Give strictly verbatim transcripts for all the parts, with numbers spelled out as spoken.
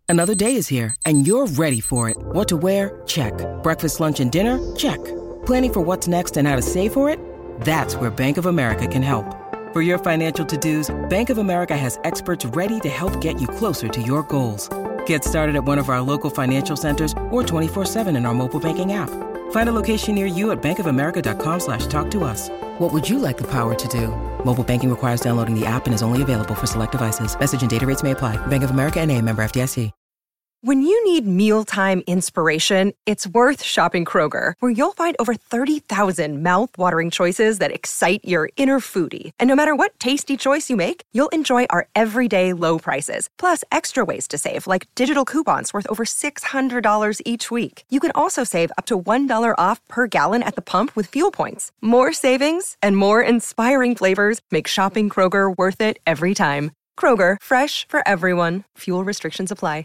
Another day is here, and you're ready for it. What to wear? Check. Breakfast, lunch, and dinner? Check. Planning for what's next and how to save for it? That's where Bank of America can help. For your financial to-dos, Bank of America has experts ready to help get you closer to your goals. Get started at one of our local financial centers or twenty-four seven in our mobile banking app. Find a location near you at bankofamerica.com slash talk to us. What would you like the power to do? Mobile banking requires downloading the app and is only available for select devices. Message and data rates may apply. Bank of America N A, member F D I C. When you need mealtime inspiration, it's worth shopping Kroger, where you'll find over thirty thousand mouth-watering choices that excite your inner foodie. And no matter what tasty choice you make, you'll enjoy our everyday low prices, plus extra ways to save, like digital coupons worth over six hundred dollars each week. You can also save up to one dollar off per gallon at the pump with fuel points. More savings and more inspiring flavors make shopping Kroger worth it every time. Kroger, fresh for everyone. Fuel restrictions apply.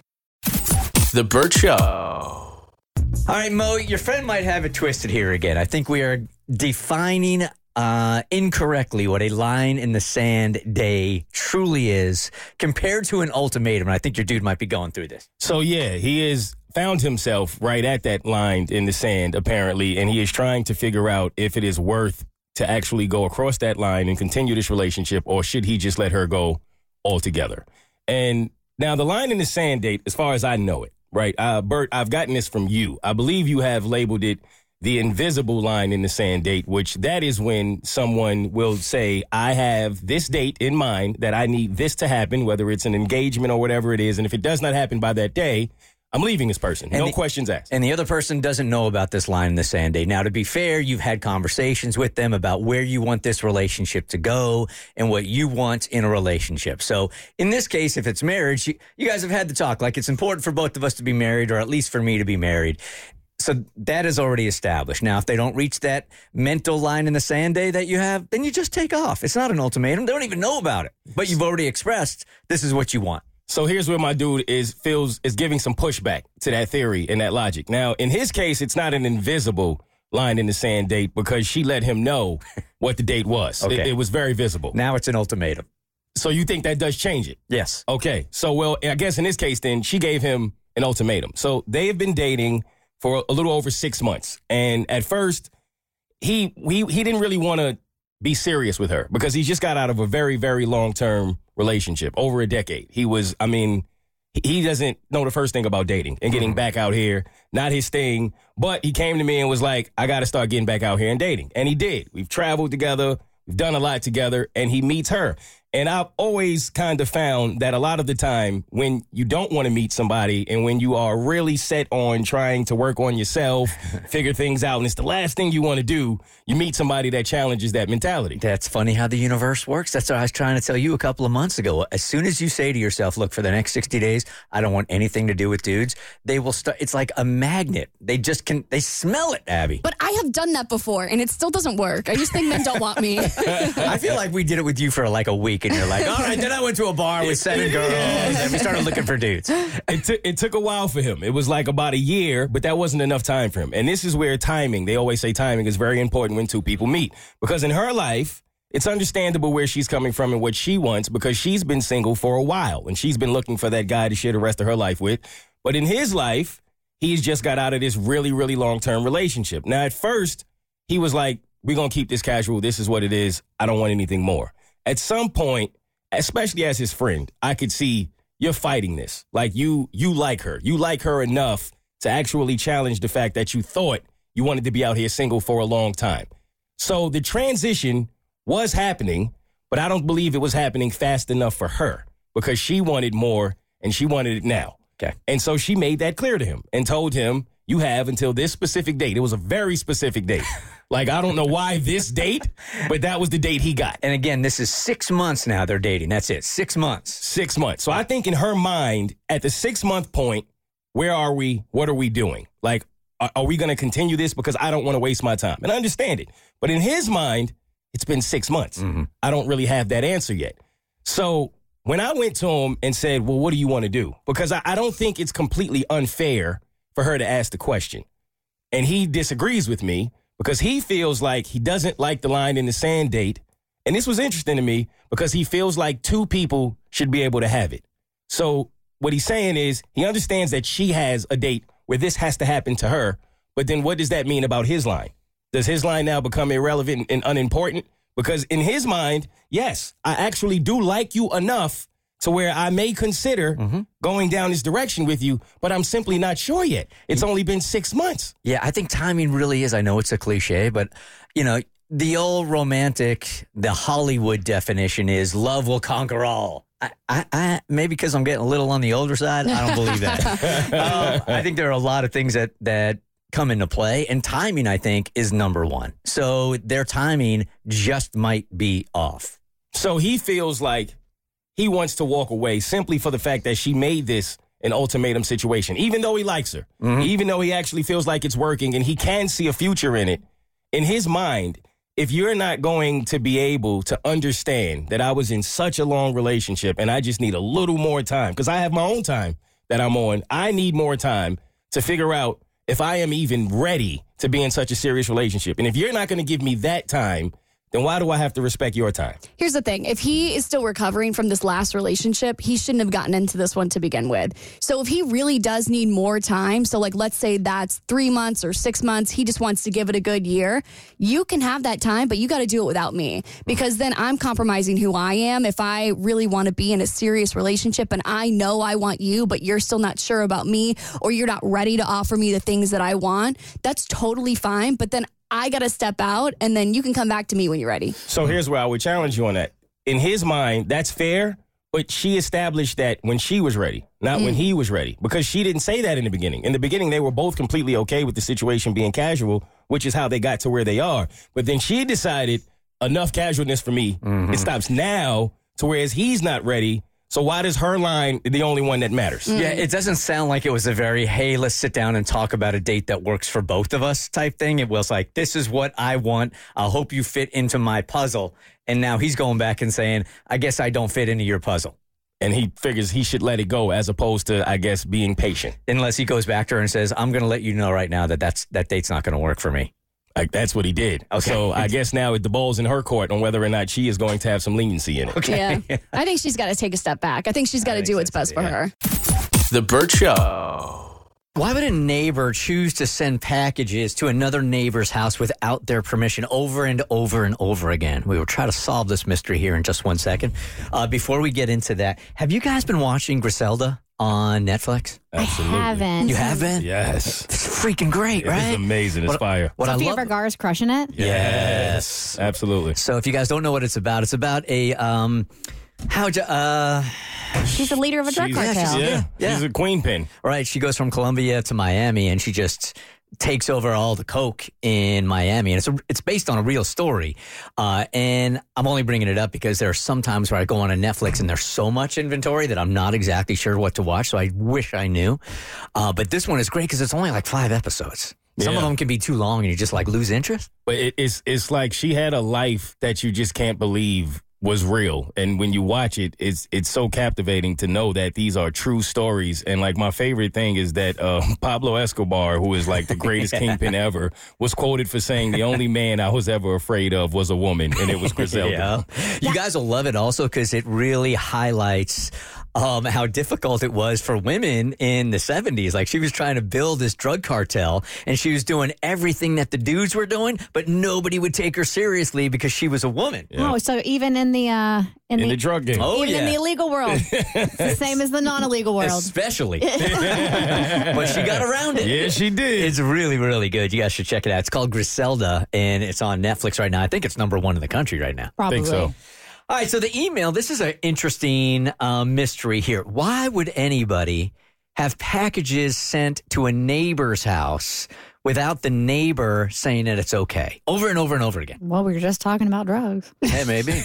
The Burt Show. All right, Mo, your friend might have it twisted here again. I think we are defining uh, incorrectly what a line in the sand day truly is compared to an ultimatum. And I think your dude might be going through this. So, yeah, he is found himself right at that line in the sand, apparently, and he is trying to figure out if it is worth to actually go across that line and continue this relationship, or should he just let her go altogether? And now the line in the sand date, as far as I know it, right, uh, Bert, I've gotten this from you. I believe you have labeled it the invisible line in the sand date, which that is when someone will say, I have this date in mind that I need this to happen, whether it's an engagement or whatever it is. And if it does not happen by that day, I'm leaving this person. And no the, questions asked. And the other person doesn't know about this line in the sand date. Now, to be fair, you've had conversations with them about where you want this relationship to go and what you want in a relationship. So in this case, if it's marriage, you, you guys have had the talk. Like, it's important for both of us to be married, or at least for me to be married. So that is already established. Now, if they don't reach that mental line in the sand day that you have, then you just take off. It's not an ultimatum. They don't even know about it. But you've already expressed this is what you want. So here's where my dude is feels is giving some pushback to that theory and that logic. Now, in his case, it's not an invisible line in the sand date because she let him know what the date was. Okay. It, it was very visible. Now it's an ultimatum. So you think that does change it? Yes. Okay. So, well, I guess in this case, then, she gave him an ultimatum. So they have been dating for a little over six months. And at first, he he, he didn't really want to be serious with her because he just got out of a very, very long-term relationship, over a decade. He was, I mean, he doesn't know the first thing about dating and getting mm-hmm. back out here, not his thing. But he came to me and was like, I got to start getting back out here and dating. And he did. We've traveled together. We've done a lot together. And he meets her. And I've always kind of found that a lot of the time when you don't want to meet somebody and when you are really set on trying to work on yourself, figure things out, and it's the last thing you want to do, you meet somebody that challenges that mentality. That's funny how the universe works. That's what I was trying to tell you a couple of months ago. As soon as you say to yourself, look, for the next sixty days, I don't want anything to do with dudes, they will start. It's like a magnet. They just can, they smell it, Abby. But I have done that before, and it still doesn't work. I just think men don't want me. I feel like we did it with you for like a week. And you're like, all right, then I went to a bar with seven girls and we started looking for dudes. It, t- it took a while for him. It was like about a year, but that wasn't enough time for him. And this is where timing, they always say timing is very important when two people meet. Because in her life, it's understandable where she's coming from and what she wants because she's been single for a while and she's been looking for that guy to share the rest of her life with. But in his life, he's just got out of this really, really long-term relationship. Now, at first, he was like, we're going to keep this casual. This is what it is. I don't want anything more. At some point, especially as his friend, I could see you're fighting this. Like you, you like her. You like her enough to actually challenge the fact that you thought you wanted to be out here single for a long time. So the transition was happening, but I don't believe it was happening fast enough for her because she wanted more and she wanted it now. Okay. And so she made that clear to him and told him, you have until this specific date. It was a very specific date. Like, I don't know why this date, but that was the date he got. And again, this is six months now they're dating. That's it. Six months. Six months. So I think in her mind, at the six-month point, where are we? What are we doing? Like, are, are we going to continue this? Because I don't want to waste my time. And I understand it. But in his mind, it's been six months. Mm-hmm. I don't really have that answer yet. So when I went to him and said, well, what do you want to do? Because I, I don't think it's completely unfair for her to ask the question. And he disagrees with me because he feels like he doesn't like the line in the sand date. And this was interesting to me because he feels like two people should be able to have it. So what he's saying is he understands that she has a date where this has to happen to her. But then what does that mean about his line? Does his line now become irrelevant and unimportant? Because in his mind, yes, I actually do like you enough to where I may consider mm-hmm. going down this direction with you, but I'm simply not sure yet. It's only been six months. Yeah, I think timing really is. I know it's a cliche, but, you know, the old romantic, the Hollywood definition is love will conquer all. I, I, I maybe because I'm getting a little on the older side, I don't believe that. um, I think there are a lot of things that, that come into play, and timing, I think, is number one. So their timing just might be off. So he feels like he wants to walk away simply for the fact that she made this an ultimatum situation, even though he likes her, mm-hmm. even though he actually feels like it's working and he can see a future in it. In his mind, if you're not going to be able to understand that I was in such a long relationship and I just need a little more time, because I have my own time that I'm on, I need more time to figure out if I am even ready to be in such a serious relationship. And if you're not going to give me that time, then why do I have to respect your time? Here's the thing. If he is still recovering from this last relationship, he shouldn't have gotten into this one to begin with. So if he really does need more time, so like let's say that's three months or six months, he just wants to give it a good year, you can have that time, but you got to do it without me, because then I'm compromising who I am. If I really want to be in a serious relationship and I know I want you, but you're still not sure about me, or you're not ready to offer me the things that I want, that's totally fine. But then I got to step out, and then you can come back to me when you're ready. So here's where I would challenge you on that. In his mind, that's fair, but she established that when she was ready, not mm. when he was ready, because she didn't say that in the beginning. In the beginning, they were both completely okay with the situation being casual, which is how they got to where they are. But then she decided, enough casualness for me. Mm-hmm. It stops now, to whereas he's not ready. So why does her line the only one that matters? Yeah, it doesn't sound like it was a very, hey, let's sit down and talk about a date that works for both of us type thing. It was like, this is what I want. I'll hope you fit into my puzzle. And now he's going back and saying, I guess I don't fit into your puzzle. And he figures he should let it go as opposed to, I guess, being patient. Unless he goes back to her and says, I'm going to let you know right now that that's, that date's not going to work for me. Like, that's what he did. Okay. So I guess now the ball's in her court on whether or not she is going to have some leniency in it. Okay. Yeah. I think she's got to take a step back. I think she's got to do what's best for her. The Bert Show. Why would a neighbor choose to send packages to another neighbor's house without their permission over and over and over again? We will try to solve this mystery here in just one second. Uh, before we get into that, have you guys been watching Griselda on Netflix? Absolutely. I haven't. You haven't? Yes. It's freaking great, right? It's amazing. It's what, fire. What Sofia I love, Vergara's crushing it? Yes. yes. Absolutely. So if you guys don't know what it's about, it's about a, um, how, uh, she's the leader of a drug she's, cartel. Yeah, she's, yeah. yeah. she's a queen pin. Right. She goes from Colombia to Miami, and she just takes over all the coke in Miami. And it's a, it's based on a real story. Uh, and I'm only bringing it up because there are some times where I go on a Netflix and there's so much inventory that I'm not exactly sure what to watch. So I wish I knew. Uh, but this one is great because it's only like five episodes. Some yeah. of them can be too long and you just like lose interest. But it, it's it's like she had a life that you just can't believe was real. And when you watch it, it's it's so captivating to know that these are true stories. And like my favorite thing is that uh, Pablo Escobar, who is like the greatest kingpin ever, was quoted for saying the only man I was ever afraid of was a woman, and it was Griselda. yeah. You guys will love it also because it really highlights Um, how difficult it was for women in the seventies. Like, she was trying to build this drug cartel, and she was doing everything that the dudes were doing, but nobody would take her seriously because she was a woman. Yeah. Oh, so even in the uh, in, in the, the drug game, oh, even yeah. in the illegal world, it's the same as the non-illegal world, especially. But she got around it. Yeah, she did. It's really, really good. You guys should check it out. It's called Griselda, and it's on Netflix right now. I think it's number one in the country right now. Probably. I think so. All right, so the email, this is an interesting uh, mystery here. Why would anybody have packages sent to a neighbor's house without the neighbor saying that it's okay? Over and over and over again. Well, we were just talking about drugs. Hey, maybe.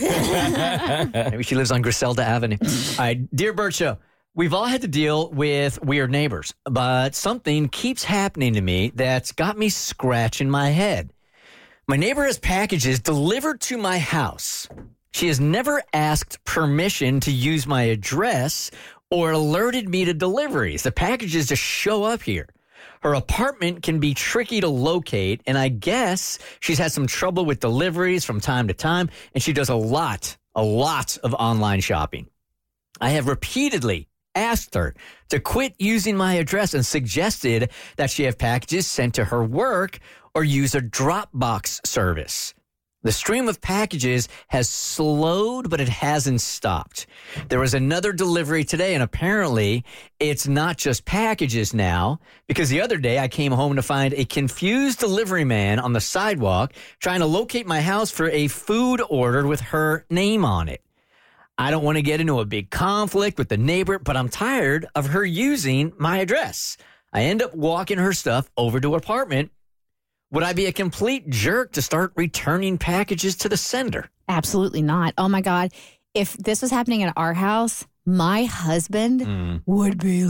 Maybe she lives on Griselda Avenue. All right, Dear Bert Show, we've all had to deal with weird neighbors, but something keeps happening to me that's got me scratching my head. My neighbor has packages delivered to my house. She has never asked permission to use my address or alerted me to deliveries. The packages just show up here. Her apartment can be tricky to locate, and I guess she's had some trouble with deliveries from time to time, and she does a lot, a lot of online shopping. I have repeatedly asked her to quit using my address and suggested that she have packages sent to her work or use a Dropbox service. The stream of packages has slowed, but it hasn't stopped. There was another delivery today, and apparently it's not just packages now, because the other day I came home to find a confused delivery man on the sidewalk trying to locate my house for a food order with her name on it. I don't want to get into a big conflict with the neighbor, but I'm tired of her using my address. I end up walking her stuff over to her apartment. Would I be a complete jerk to start returning packages to the sender? Absolutely not. Oh, my God. If this was happening at our house, my husband mm. would be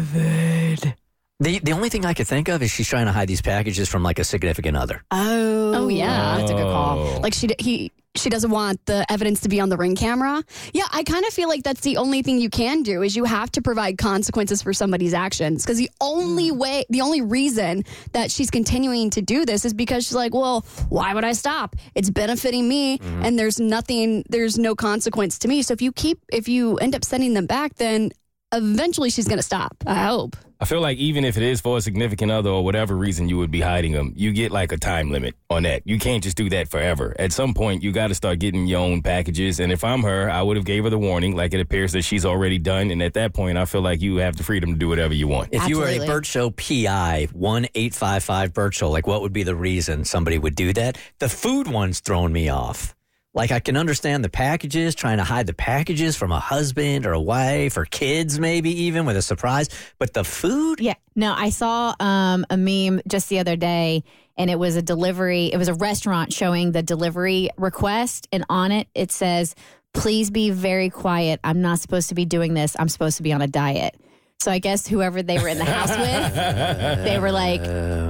livid. The the only thing I could think of is she's trying to hide these packages from like a significant other. Oh, oh yeah. That's a good call. Like she he she doesn't want the evidence to be on the Ring camera. Yeah, I kind of feel like that's the only thing you can do is you have to provide consequences for somebody's actions. Because the only way, the only reason that she's continuing to do this is because she's like, well, why would I stop? It's benefiting me, mm-hmm. and there's nothing, there's no consequence to me. So if you keep, if you end up sending them back, then eventually she's going to stop. I hope. I feel like even if it is for a significant other or whatever reason you would be hiding them, you get like a time limit on that. You can't just do that forever. At some point, you got to start getting your own packages. And if I'm her, I would have gave her the warning like it appears that she's already done. And at that point, I feel like you have the freedom to do whatever you want. If Absolutely. you were a Burt Show P I, one eight five five Burt Show, like what would be the reason somebody would do that? The food one's throwing me off. Like, I can understand the packages, trying to hide the packages from a husband or a wife or kids, maybe even with a surprise. But the food? Yeah. No, I saw um, a meme just the other day, and it was a delivery. It was a restaurant showing the delivery request, and on it, it says, please be very quiet. I'm not supposed to be doing this. I'm supposed to be on a diet. So I guess whoever they were in the house with, they were like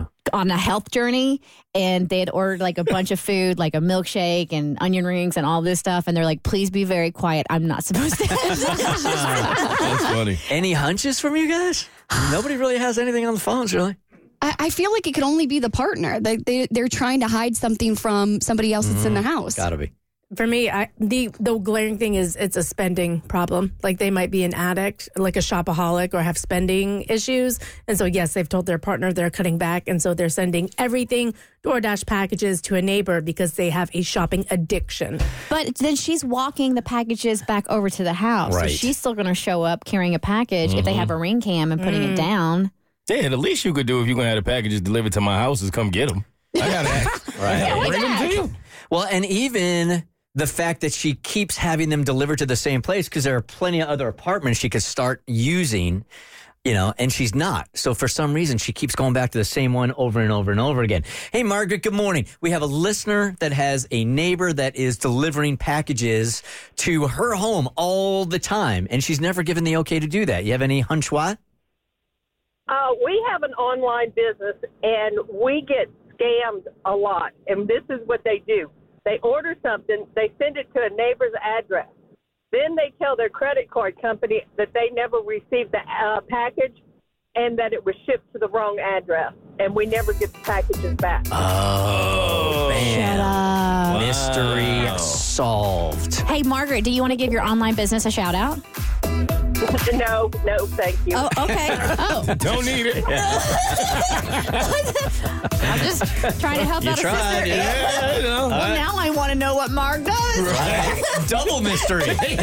on a health journey, and they had ordered like a bunch of food, like a milkshake and onion rings and all this stuff. And they're like, please be very quiet. I'm not supposed to. That's funny. Any hunches from you guys? Nobody really has anything on the phones, really. I, I feel like it could only be the partner. They, they, they're trying to hide something from somebody else that's mm-hmm. in the house. Gotta be. For me, I, the the glaring thing is it's a spending problem. Like they might be an addict, like a shopaholic, or have spending issues. And so, yes, they've told their partner they're cutting back. And so they're sending everything, DoorDash packages to a neighbor because they have a shopping addiction. But then she's walking the packages back over to the house. Right. So she's still going to show up carrying a package mm-hmm. if they have a Ring cam and putting mm. it down. Yeah, the least you could do if you're going to have the packages delivered to my house is come get them. I got to right. Yeah, bring them to you. Well, and even the fact that she keeps having them delivered to the same place, because there are plenty of other apartments she could start using, you know, and she's not. So for some reason, she keeps going back to the same one over and over and over again. Hey, Margaret, good morning. We have a listener that has a neighbor that is delivering packages to her home all the time, and she's never given the okay to do that. You have any hunch why? Uh, we have an online business, and we get scammed a lot, and this is what they do. They order something, they send it to a neighbor's address. Then they tell their credit card company that they never received the uh, package and that it was shipped to the wrong address. And we never get the packages back. Oh, man. Shut up. Mystery wow. solved. Hey, Margaret, do you want to give your online business a shout out? No, no, thank you. Oh, okay. Oh. Don't need it. I'm just trying to help you out tried, a sister. Yeah, you know. Well, right. now I want to know what Mark does. Right. Double mystery.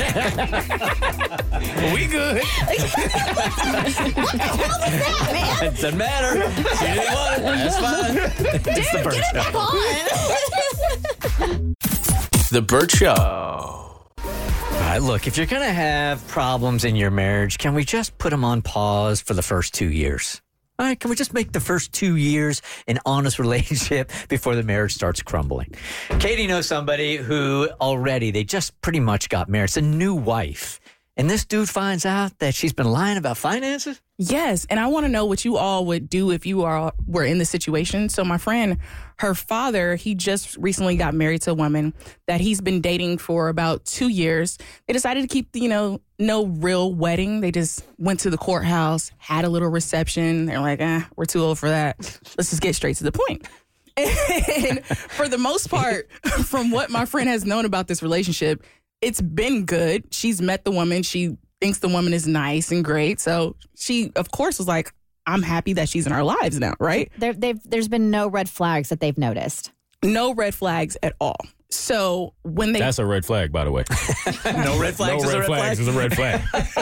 We good. What the hell is that, man? It doesn't matter. She didn't want it. That's fine. Dude, It's the Burt get it Show. on. The Burt Show. All right, look, if you're going to have problems in your marriage, can we just put them on pause for the first two years? All right, can we just make the first two years an honest relationship before the marriage starts crumbling? Katie knows somebody who already, they just pretty much got married. It's a new wife. And this dude finds out that she's been lying about finances? Yes, and I want to know what you all would do if you are were in this situation. So my friend, her father, he just recently got married to a woman that he's been dating for about two years. They decided to keep, you know, no real wedding. They just went to the courthouse, had a little reception. They're like, eh, we're too old for that. Let's just get straight to the point. And for the most part, from what my friend has known about this relationship, it's been good. She's met the woman. She thinks the woman is nice and great. So she, of course, was like, I'm happy that she's in our lives now, right? There, they've, there's been no red flags that they've noticed. No red flags at all. So when they... That's a red flag, by the way. No red flags no is a red red flags flag? is a red flag.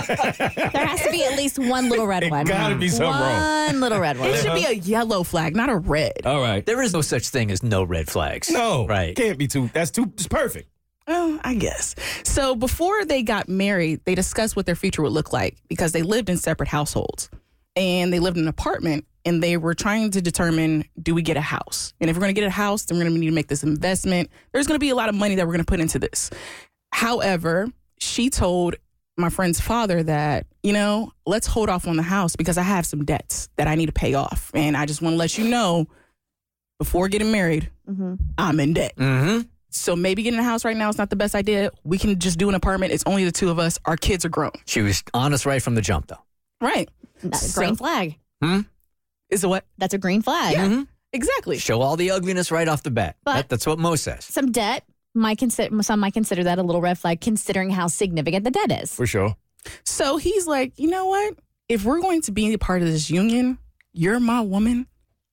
There has to be at least one little red It one. gotta be something wrong. One little red one. It should be a yellow flag, not a red. All right. There is no such thing as no red flags. No. Right. Can't be too. That's too. It's perfect. Well, I guess. So before they got married, they discussed what their future would look like because they lived in separate households. And they lived in an apartment, and they were trying to determine, do we get a house? And if we're going to get a house, then we're going to need to make this investment. There's going to be a lot of money that we're going to put into this. However, she told my friend's father that, you know, let's hold off on the house because I have some debts that I need to pay off. And I just want to let you know, before getting married, Mm-hmm. I'm in debt. Mm-hmm. So maybe getting a house right now is not the best idea. We can just do an apartment. It's only the two of us. Our kids are grown. She was honest right from the jump, though. Right. That's a So- green flag. Hmm? Is it what? That's a green flag. Yeah. Mm-hmm. Exactly. Show all the ugliness right off the bat. But- That, that's what Mo says. Some debt might consider some might consider that a little red flag, considering how significant the debt is. For sure. So he's like, you know what? If we're going to be a part of this union, you're my woman.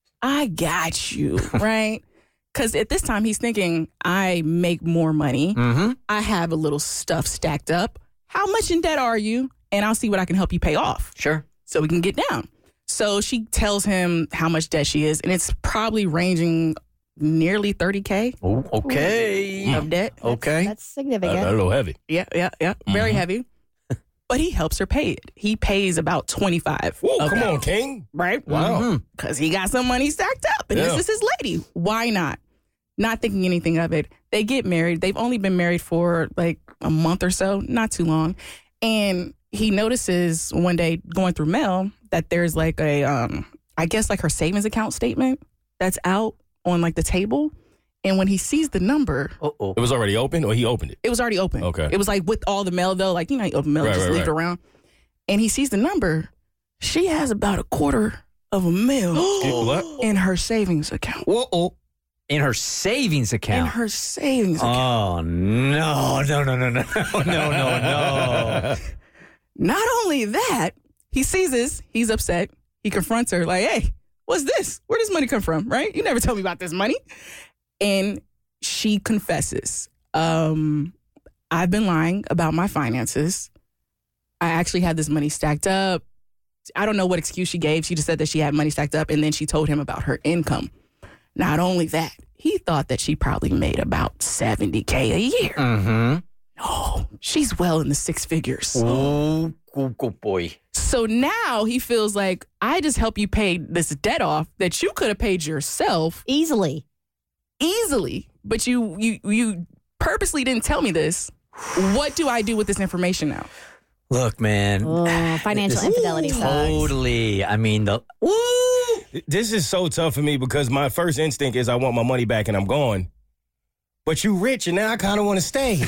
I got you, right? Because at this time, he's thinking, I make more money. Mm-hmm. I have a little stuff stacked up. How much in debt are you? And I'll see what I can help you pay off. Sure. So we can get down. So she tells him how much debt she is, and it's probably ranging nearly thirty K Oh, okay. of debt. Okay. That's Uh, significant. a little heavy. Yeah, yeah, yeah. Very heavy. But he helps her pay it. He pays about twenty-five. Whoa, of come that, on, King. right? Wow. Because he got some money stacked up, and Yeah. this is his lady. Why not? Not thinking anything of it. They get married. They've only been married for like a month or so, not too long. And he notices one day going through mail that there's like a, um, I guess like her savings account statement that's out on like the table. And when he sees the number, Uh-oh. It was already open, or he opened it? it was already open. Okay. It was like with all the mail though, like, you know, you open mail, Right, just right, leave it right. around. And he sees the number. She has about a quarter of a mil What? in her savings account. Whoa. In her savings In account. her savings account. Oh, no. No, no, no, no. No, no, no. Not only that, he sees this, he's upset. He confronts her like, hey, what's this? Where does money come from, right? You never told me about this money. And she confesses, um, I've been lying about my finances. I actually had this money stacked up. I don't know what excuse she gave. She just said that she had money stacked up, and then she told him about her income. Not only that, he thought that she probably made about seventy K a year. Mm-hmm. No, she's well in the six figures. Oh, good, good boy. So now he feels like, I just help you pay this debt off that you could have paid yourself Easily. easily, but you you you purposely didn't tell me this. What do I do with this information now? Look, man. Oh, financial This- infidelity sucks. Totally. I mean, the woo. This is so tough for me because my first instinct is I want my money back and I'm gone. But you rich and now I kind of want to stay.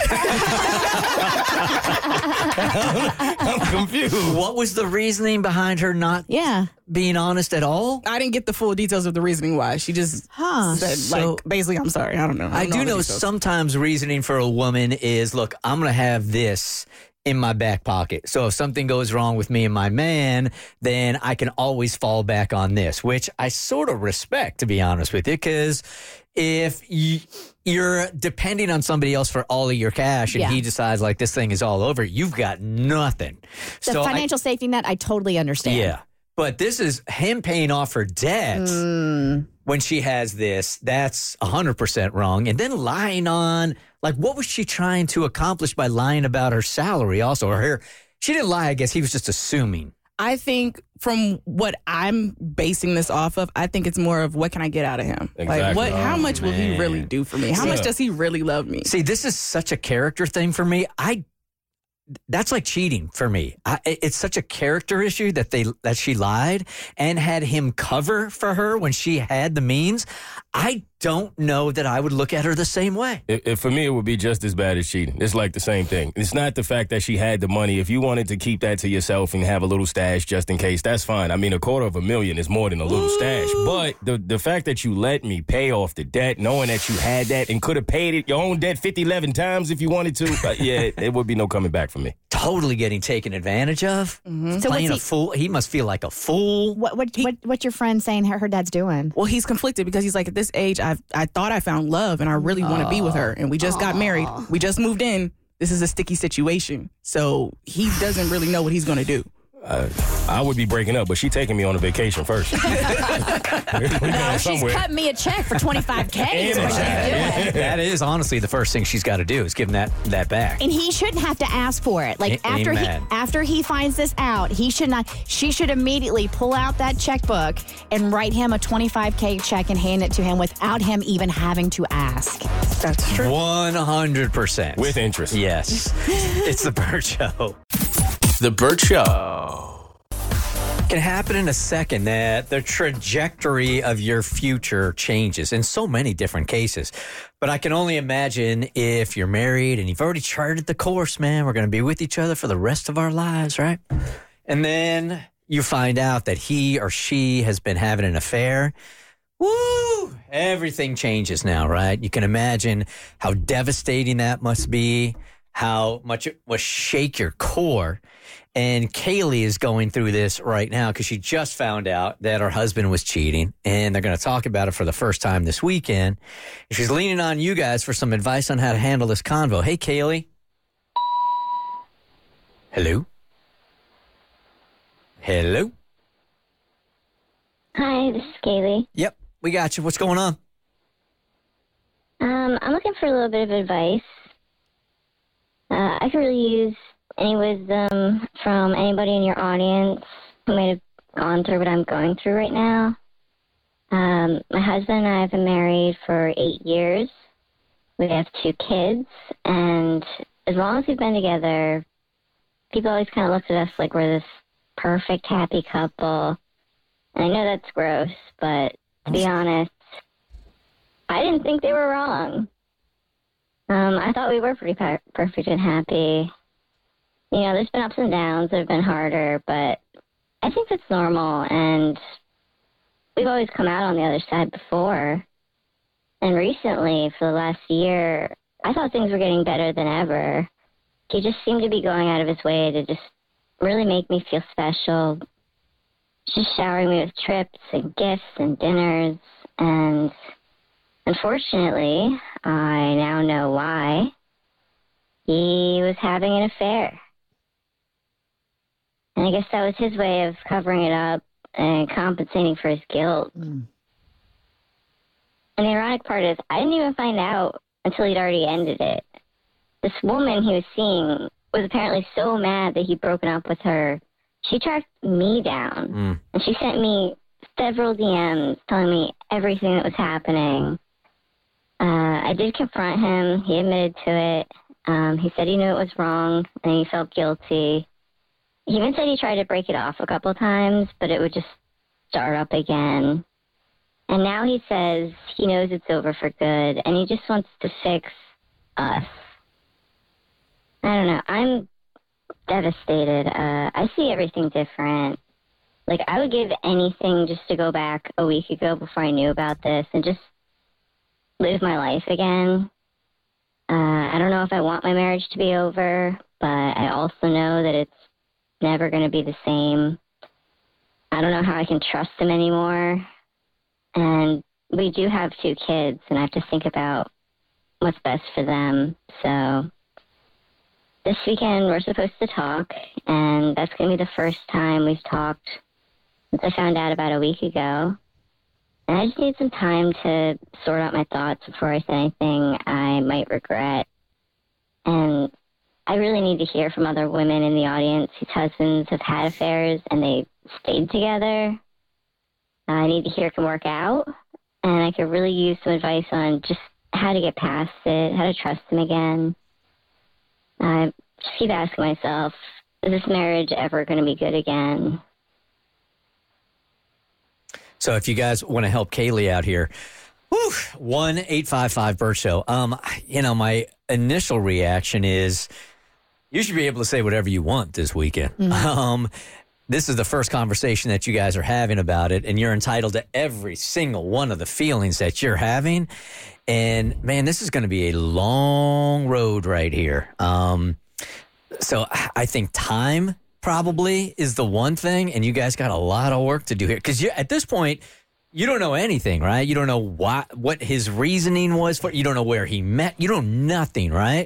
I'm confused. What was the reasoning behind her not Yeah. being honest at all? I didn't get the full details of the reasoning why. She just Huh. said, So- like, basically, I'm sorry. I don't know. I don't do all the know details. sometimes reasoning for a woman is, look, I'm going to have this in my back pocket. So if something goes wrong with me and my man, then I can always fall back on this, which I sort of respect, to be honest with you, because if you, you're depending on somebody else for all of your cash and Yeah. he decides like this thing is all over, you've got nothing. The so I- financial safety net, I totally understand. yeah. But this is him paying off her debt Mm. when she has this. That's one hundred percent wrong. And then lying on, like, what was she trying to accomplish by lying about her salary also? Or her, she didn't lie, I guess. He was just assuming. I think from what I'm basing this off of, I think it's more of what can I get out of him? Like, Exactly. what? How Oh, much will he man. really do for me? How Yeah. much does he really love me? See, this is such a character thing for me. I that's like cheating for me. I, it's such a character issue that they that she lied and had him cover for her when she had the means. I don't know that I would look at her the same way. It, it, for me, it would be just as bad as cheating. It's like the same thing. It's not the fact that she had the money. If you wanted to keep that to yourself and have a little stash just in case, that's fine. I mean, a quarter of a million is more than a little Ooh. stash. But the the fact that you let me pay off the debt, knowing that you had that and could have paid it your own debt fifty, eleven times if you wanted to, uh, yeah, it would be no coming back for me. Totally getting taken advantage of. Mm-hmm. So Playing he, a fool. He must feel like a fool. What what, He, what what's your friend saying her, her dad's doing? Well, he's conflicted because he's like, at this age, I I thought I found love and I really want to be with her. And we just got married. We just moved in. This is a sticky situation. So he doesn't really know what he's going to do. Uh, I would be breaking up, but she taking me on a vacation first. We're No, she's cutting me a check for twenty-five K. is what she's doing. That is honestly the first thing she's got to do is give him that, that back. And he shouldn't have to ask for it. Like A- after amen. he after he finds this out, he should not. She should immediately pull out that checkbook and write him a twenty-five K check and hand it to him without him even having to ask. That's true. one hundred percent. With interest. Yes. It's the Burt Show. The Burt Show. Can happen in a second that the trajectory of your future changes in so many different cases. But I can only imagine if you're married and you've already charted the course, man, we're going to be with each other for the rest of our lives, right? And then you find out that he or she has been having an affair. Woo! Everything changes now, right? You can imagine how devastating that must be, how much it must shake your core. And Kaylee is going through this right now because she just found out that her husband was cheating, and they're going to talk about it for the first time this weekend. She's leaning on you guys for some advice on how to handle this convo. Hey, Kaylee. Hello? Hello? Hi, this is Kaylee. Yep, we got you. What's going on? Um, I'm looking for a little bit of advice. Uh, I could really use any wisdom from anybody in your audience who may have gone through what I'm going through right now. Um, my husband and I have been married for eight years. We have two kids, and as long as we've been together, people always kind of looked at us like we're this perfect, happy couple. And I know that's gross, but to be honest, I didn't think they were wrong. Um, I thought we were pretty per- perfect and happy. You know, there's been ups and downs that have been harder, but I think that's normal, and we've always come out on the other side before. And recently, for the last year, I thought things were getting better than ever. He just seemed to be going out of his way to just really make me feel special, just showering me with trips and gifts and dinners, and unfortunately, I now know why. He was having an affair. And I guess that was his way of covering it up and compensating for his guilt. Mm. And the ironic part is, I didn't even find out until he'd already ended it. This woman he was seeing was apparently so mad that he'd broken up with her. She tracked me down, mm. and she sent me several D Ms telling me everything that was happening. Uh, I did confront him. He admitted to it. Um, he said he knew it was wrong, and he felt guilty. He even said he tried to break it off a couple times, but it would just start up again. And now he says he knows it's over for good, and he just wants to fix us. I don't know. I'm devastated. Uh, I see everything different. Like, I would give anything just to go back a week ago before I knew about this and just live my life again. Uh, I don't know if I want my marriage to be over, but I also know that it's never going to be the same. I don't know how I can trust him anymore. And we do have two kids, and I have to think about what's best for them. So this weekend we're supposed to talk, and that's going to be the first time we've talked since I found out about a week ago. And I just need some time to sort out my thoughts before I say anything I might regret. And I really need to hear from other women in the audience whose husbands have had affairs and they stayed together. I need to hear it can work out, and I could really use some advice on just how to get past it, how to trust him again. I just keep asking myself, is this marriage ever going to be good again? So if you guys want to help Kaylee out here, woo, Whew. one eight five five Bert Show. Um, you know, my initial reaction is you should be able to say whatever you want this weekend. Mm-hmm. Um, this is the first conversation that you guys are having about it, and you're entitled to every single one of the feelings that you're having. And, man, this is going to be a long road right here. Um, so I think time probably is the one thing, and you guys got a lot of work to do here. Because at this point, you don't know anything, right? You don't know why, what his reasoning was for. You don't know where he met. You don't know nothing, right?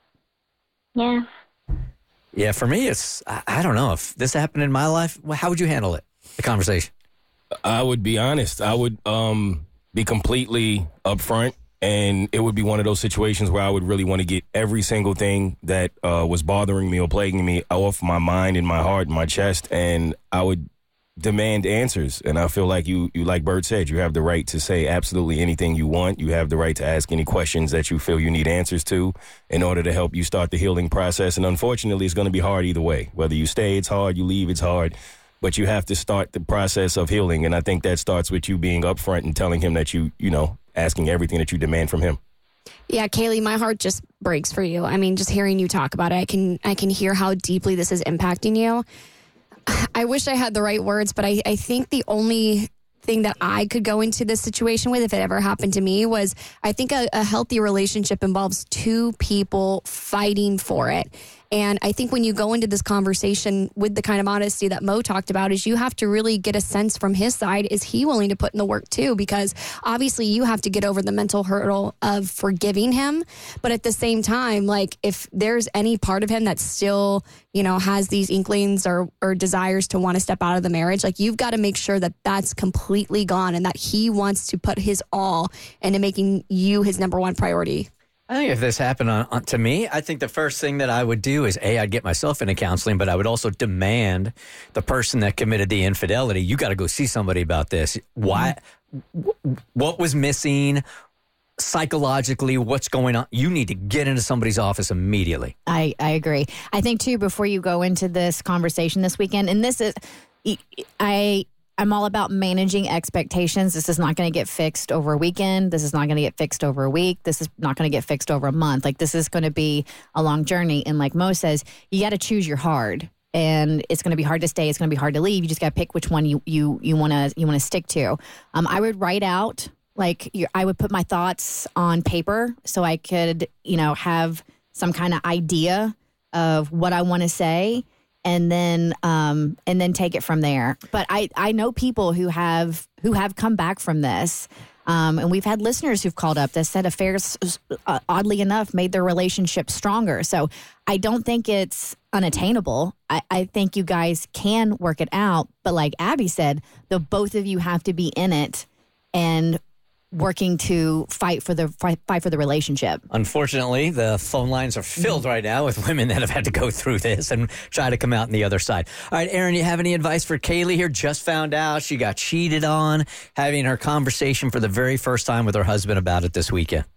Yeah. Yeah, for me, it's, I, I don't know. If this happened in my life, how would you handle it, the conversation? I would be honest. I would um, be completely upfront, and it would be one of those situations where I would really want to get every single thing that uh, was bothering me or plaguing me off my mind and my heart and my chest, and I would demand answers. And I feel like you, you, like Bert said, you have the right to say absolutely anything you want. You have the right to ask any questions that you feel you need answers to in order to help you start the healing process. And unfortunately, it's going to be hard either way. Whether you stay, it's hard. You leave, it's hard. But you have to start the process of healing. And I think that starts with you being upfront and telling him that you, you know, asking everything that you demand from him. Yeah, Kaylee, my heart just breaks for you. I mean, just hearing you talk about it, I can I can hear how deeply this is impacting you. I wish I had the right words, but I, I think the only thing that I could go into this situation with, if it ever happened to me, was I think a, a healthy relationship involves two people fighting for it. And I think when you go into this conversation with the kind of honesty that Mo talked about, is you have to really get a sense from his side, is he willing to put in the work too? Because obviously you have to get over the mental hurdle of forgiving him. But at the same time, like if there's any part of him that still, you know, has these inklings or, or desires to want to step out of the marriage, like you've got to make sure that that's completely gone and that he wants to put his all into making you his number one priority. I think if this happened on, on, to me, I think the first thing that I would do is, A, I'd get myself into counseling, but I would also demand the person that committed the infidelity, you got to go see somebody about this. Why? Mm-hmm. What was missing? Psychologically, what's going on? You need to get into somebody's office immediately. I, I agree. I think, too, before you go into this conversation this weekend, and this is, I... I'm all about managing expectations. This is not going to get fixed over a weekend. This is not going to get fixed over a week. This is not going to get fixed over a month. Like, this is going to be a long journey. And like Mo says, you got to choose your hard. And it's going to be hard to stay. It's going to be hard to leave. You just got to pick which one you you you want to you want to stick to. Um, I would write out, like, I would put my thoughts on paper so I could, you know, have some kind of idea of what I want to say. And then, um, and then take it from there. But I, I know people who have who have come back from this, um, and we've had listeners who've called up that said affairs, uh, oddly enough, made their relationship stronger. So I don't think it's unattainable. I, I think you guys can work it out. But like Abby said, the both of you have to be in it and working to fight for the fight, fight for the relationship. Unfortunately, the phone lines are filled right now with women that have had to go through this and try to come out on the other side. All right, Aaron, you have any advice for Kaylee here? Just found out she got cheated on, having her conversation for the very first time with her husband about it this weekend.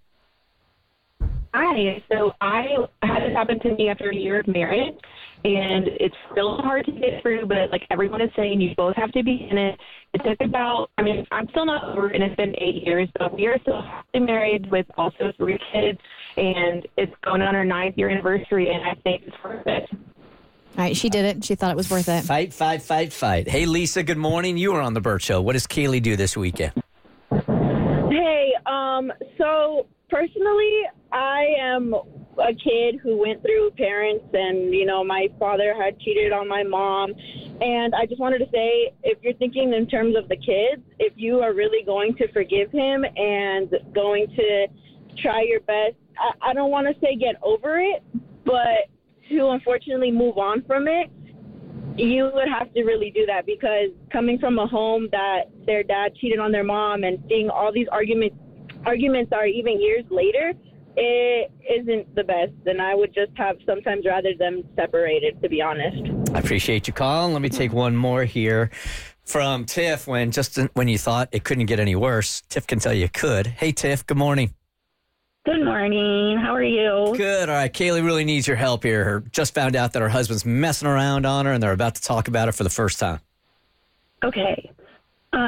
Hi. So I had this happen to me after a year of marriage, and it's still hard to get through, but like everyone is saying, you both have to be in it. It took about, I mean, I'm still not over, and it's been eight years, but we are still happily married with also three kids, and it's going on our ninth year anniversary, and I think it's worth it. All right, she did it. She thought it was worth it. Fight, fight, fight, fight. Hey, Lisa, good morning. You are on The Bert Show. What does Kaylee do this weekend? Hey, um, so personally, I am a kid who went through parents, and, you know, my father had cheated on my mom. And I just wanted to say, if you're thinking in terms of the kids, if you are really going to forgive him and going to try your best, I, I don't want to say get over it, but to unfortunately move on from it, you would have to really do that, because coming from a home that their dad cheated on their mom and seeing all these arguments, arguments are even years later, it isn't the best, and I would just have sometimes rather them separated, to be honest. I appreciate you calling. Let me take one more here from Tiff. When just when you thought it couldn't get any worse, Tiff can tell you it could. Hey, Tiff, good morning. Good morning. How are you? Good. All right, Kaylee really needs your help here. Her just found out that her husband's messing around on her, and they're about to talk about it for the first time. Okay. Um,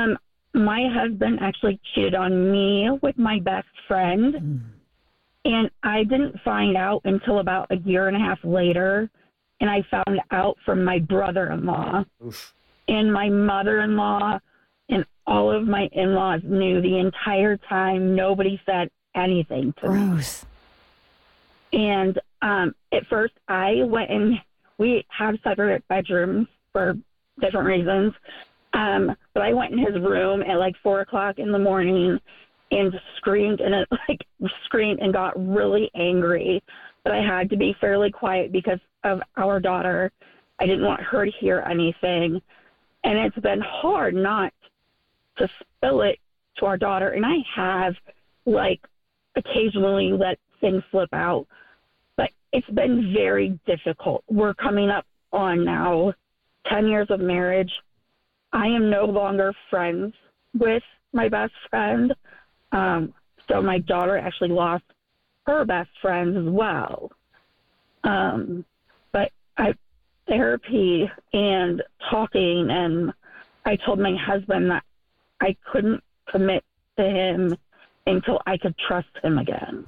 my husband actually cheated on me with my best friend. Mm. And I didn't find out until about a year and a half later. And I found out from my brother-in-law. Oof. And my mother-in-law and all of my in-laws knew the entire time. Nobody said anything to Gross. me. And um, at first I went and we have separate bedrooms for different reasons. Um, but I went in his room at like four o'clock in the morning and screamed and it, like screamed and got really angry. But I had to be fairly quiet because of our daughter. I didn't want her to hear anything. And it's been hard not to spill it to our daughter. And I have, like, occasionally let things slip out. But it's been very difficult. We're coming up on now ten years of marriage. I am no longer friends with my best friend. Um, so my daughter actually lost her best friends as well. Um, but I, therapy and talking, and I told my husband that I couldn't commit to him until I could trust him again.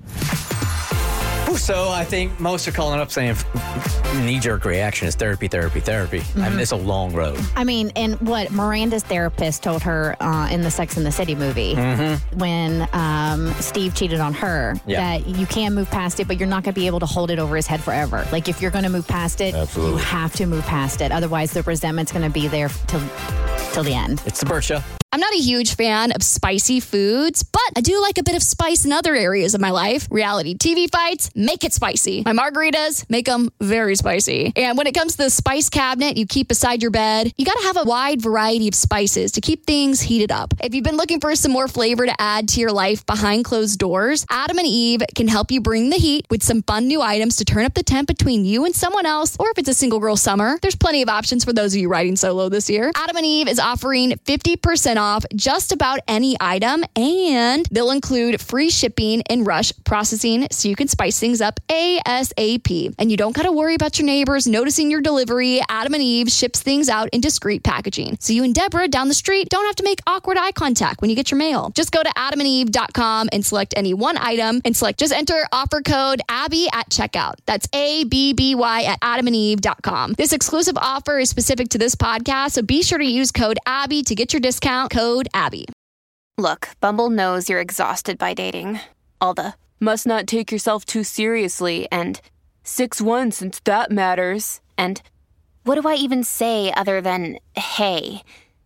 So I think most are calling up saying knee-jerk reaction is therapy, therapy, therapy. Mm-hmm. I mean, it's a long road. I mean, and what Miranda's therapist told her uh, in the Sex and the City movie, mm-hmm. when um, Steve cheated on her, yeah. that you can move past it, but you're not going to be able to hold it over his head forever. Like, if you're going to move past it, Absolutely. you have to move past it. Otherwise, the resentment's going to be there till, till the end. It's the Bert Show. I'm not a huge fan of spicy foods, but I do like a bit of spice in other areas of my life. Reality T V fights, make it spicy. My margaritas, make them very spicy. And when it comes to the spice cabinet you keep beside your bed, you got to have a wide variety of spices to keep things heated up. If you've been looking for some more flavor to add to your life behind closed doors, Adam and Eve can help you bring the heat with some fun new items to turn up the temp between you and someone else, or if it's a single girl summer, there's plenty of options for those of you riding solo this year. Adam and Eve is offering fifty percent off just about any item, and they'll include free shipping and rush processing so you can spice things up ASAP. And you don't got to worry about your neighbors noticing your delivery. Adam and Eve ships things out in discreet packaging, so you and Deborah down the street don't have to make awkward eye contact when you get your mail. Just go to adam and eve dot com and select any one item and select just enter offer code Abby at checkout. That's A B B Y at adam and eve dot com. This exclusive offer is specific to this podcast, so be sure to use code Abby to get your discount. Code Abby. Look, Bumble knows you're exhausted by dating. All the must not take yourself too seriously and six one since that matters. And what do I even say other than hey?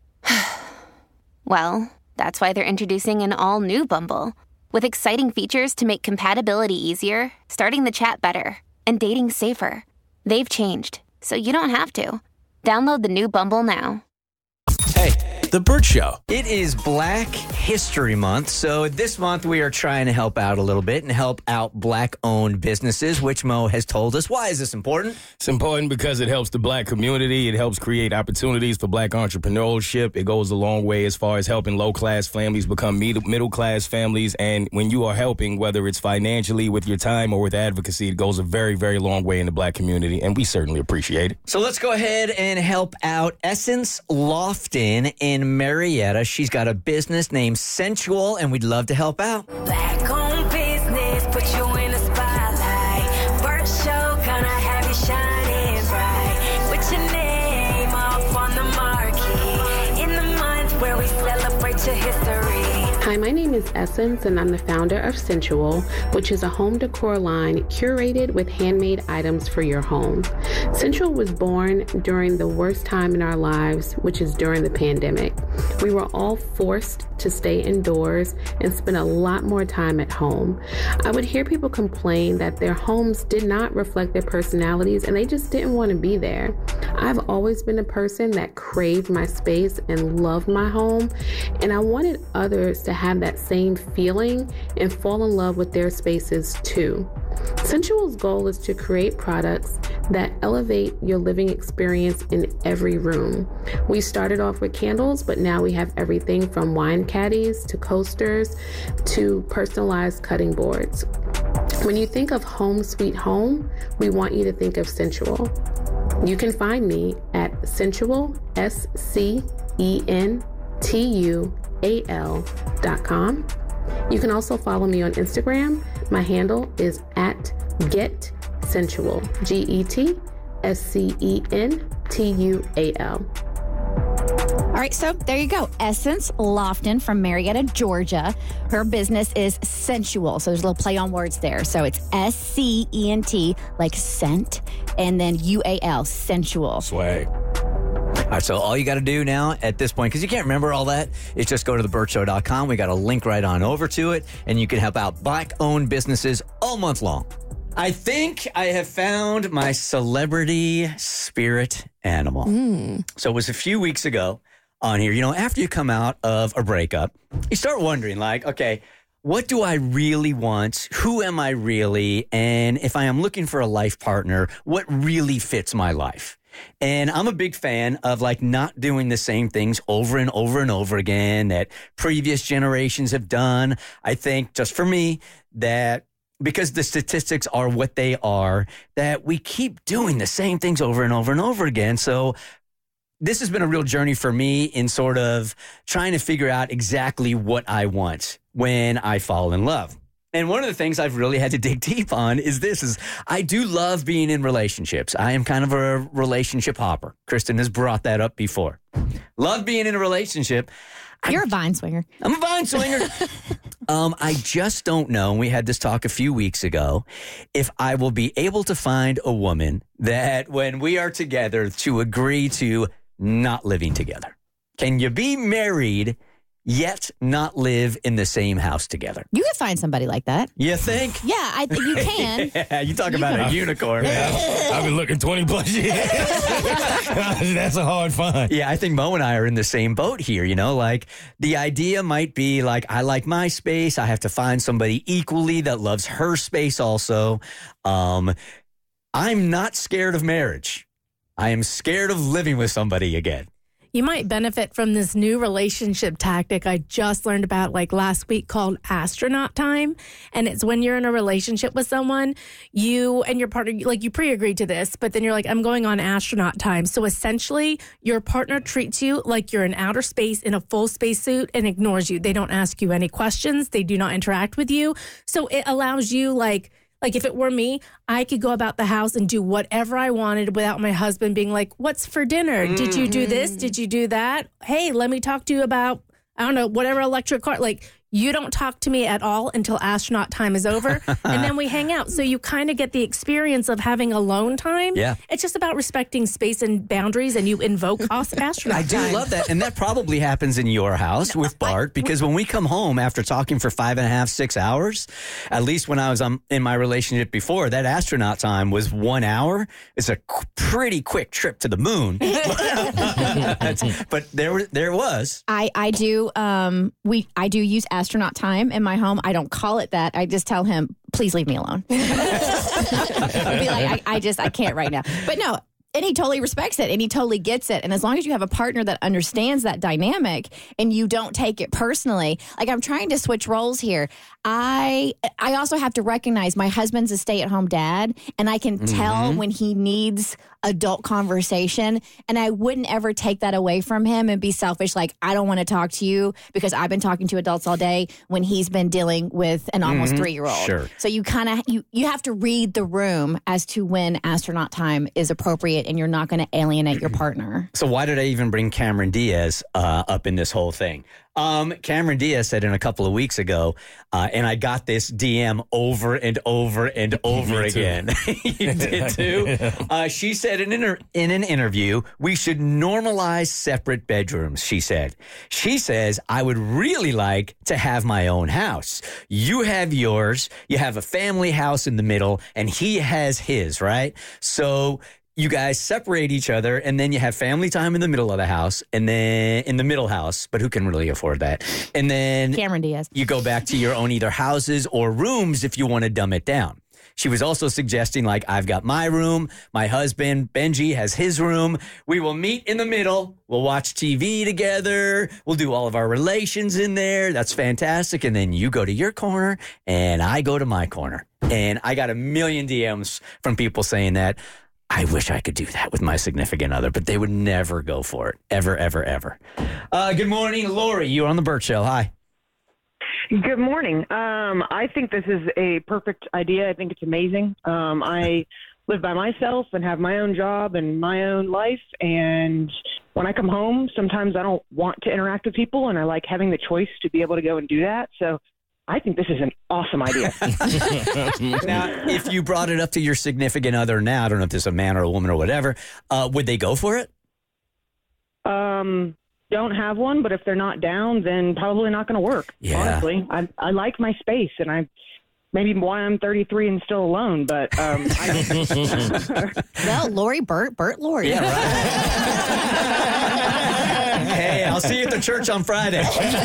Well, that's why they're introducing an all-new Bumble with exciting features to make compatibility easier, starting the chat better, and dating safer. They've changed, so you don't have to. Download the new Bumble now. Hey, The Bert Show. It is Black History Month, so this month we are trying to help out a little bit and help out Black-owned businesses, which Mo has told us. Why is this important? It's important because it helps the Black community. It helps create opportunities for Black entrepreneurship. It goes a long way as far as helping low-class families become middle-class families, and when you are helping, whether it's financially, with your time, or with advocacy, it goes a very, very long way in the Black community, and we certainly appreciate it. So let's go ahead and help out Essence Lofton in Marietta. She's got a business named Sensual, and we'd love to help out. Black-owned business, put you in the spotlight. Bert Show, gonna have you shining bright. With your name off on the marquee. In the month where we celebrate your history. Hi, my name is Essence, and I'm the founder of Sensual, which is a home decor line curated with handmade items for your home. Sensual was born during the worst time in our lives, which is during the pandemic. We were all forced to stay indoors and spend a lot more time at home. I would hear people complain that their homes did not reflect their personalities and they just didn't want to be there. I've always been a person that craved my space and loved my home, and I wanted others to have that same feeling and fall in love with their spaces too. Sensual's goal is to create products that elevate your living experience in every room. We started off with candles, but now we have everything from wine caddies to coasters to personalized cutting boards. When you think of home sweet home, we want you to think of Sensual. You can find me at Sensual, S C E N T U A L dot com. You can also follow me on Instagram. My handle is at Get Sensual, G E T S C E N T U A L. All right, so there you go. Essence Lofton from Marietta, Georgia. Her business is Sensual. So there's a little play on words there. So it's S C E N T, like scent, and then U A L, sensual. Swag. All right, so all you got to do now at this point, because you can't remember all that, is just go to the burt show dot com. We got a link right on over to it, and you can help out Black-owned businesses all month long. I think I have found my celebrity spirit animal. Mm. So it was a few weeks ago on here. You know, after you come out of a breakup, you start wondering, like, okay, what do I really want? Who am I really? And if I am looking for a life partner, what really fits my life? And I'm a big fan of like not doing the same things over and over and over again that previous generations have done. I think just for me that because the statistics are what they are, that we keep doing the same things over and over and over again. So this has been a real journey for me in sort of trying to figure out exactly what I want when I fall in love. And one of the things I've really had to dig deep on is this, is I do love being in relationships. I am kind of a relationship hopper. Kristen has brought that up before. Love being in a relationship. You're a vine swinger. I'm a vine swinger. um, I just don't know, and we had this talk a few weeks ago, if I will be able to find a woman that when we are together to agree to not living together. Can you be married yet not live in the same house together? You could find somebody like that. You think? Yeah, I think you can. Yeah, you talk You about can. a unicorn. Yeah, I've been looking twenty plus years. That's a hard find. Yeah, I think Mo and I are in the same boat here. You know, like the idea might be like, I like my space. I have to find somebody equally that loves her space also. Um, I'm not scared of marriage. I am scared of living with somebody again. You might benefit from this new relationship tactic I just learned about like last week called astronaut time. And it's when you're in a relationship with someone, you and your partner, like you pre-agreed to this, but then you're like, I'm going on astronaut time. So essentially your partner treats you like you're in outer space in a full spacesuit and ignores you. They don't ask you any questions. They do not interact with you. So it allows you like, Like if it were me, I could go about the house and do whatever I wanted without my husband being like, what's for dinner? Did you do this? Did you do that? Hey, let me talk to you about, I don't know, whatever electric car. Like you don't talk to me at all until astronaut time is over. And then we hang out. So you kind of get the experience of having alone time. Yeah. It's just about respecting space and boundaries and you invoke astronaut I do time. love that. And that probably happens in your house no, with Bart, because when we come home after talking for five and a half, six hours, at least when I was um, in my relationship before, that astronaut time was one hour. It's a qu- pretty quick trip to the moon. But there, there was. I, I do um we I do use astronaut time in my home. I don't call it that. I just tell him, please leave me alone. I'd be like, I, I just I can't right now. But no, and he totally respects it and he totally gets it. And as long as you have a partner that understands that dynamic and you don't take it personally, like I'm trying to switch roles here. I I also have to recognize my husband's a stay-at-home dad, and I can tell Mhm. when he needs adult conversation, and I wouldn't ever take that away from him and be selfish, like I don't want to talk to you because I've been talking to adults all day when he's been dealing with an almost Mhm. three-year-old. Sure. So you kind of you you have to read the room as to when astronaut time is appropriate, and you're not going to alienate your partner. So why did I even bring Cameron Diaz uh, up in this whole thing? Um, Cameron Diaz said in a couple of weeks ago, uh, and I got this D M over and over and over Me too. again. You did too? Uh, she said in, inter- in an interview, we should normalize separate bedrooms, she said. She says, I would really like to have my own house. You have yours, you have a family house in the middle, and he has his, right? So you guys separate each other, and then you have family time in the middle of the house, and then in the middle house, but who can really afford that? And then Cameron Diaz. You go back to your own either houses or rooms if you want to dumb it down. She was also suggesting, like, I've got my room, my husband, Benji, has his room. We will meet in the middle. We'll watch T V together. We'll do all of our relations in there. That's fantastic. And then you go to your corner, and I go to my corner. And I got a million D Ms from people saying that. I wish I could do that with my significant other, but they would never go for it. Ever, ever, ever. Uh, good morning, Lori. You're on the Burt Show. Hi. Good morning. Um, I think this is a perfect idea. I think it's amazing. Um, I live by myself and have my own job and my own life. And when I come home, sometimes I don't want to interact with people, and I like having the choice to be able to go and do that. So I think this is an awesome idea. Now, if you brought it up to your significant other now, I don't know if this is a man or a woman or whatever, uh, would they go for it? Um, don't have one, but if they're not down, then probably not going to work. Yeah. Honestly, I I like my space, and I maybe why I'm thirty-three and still alone. But um, I well, Lori, Burt, Burt, Lori. Yeah, right. Hey, I'll see you at the church on Friday.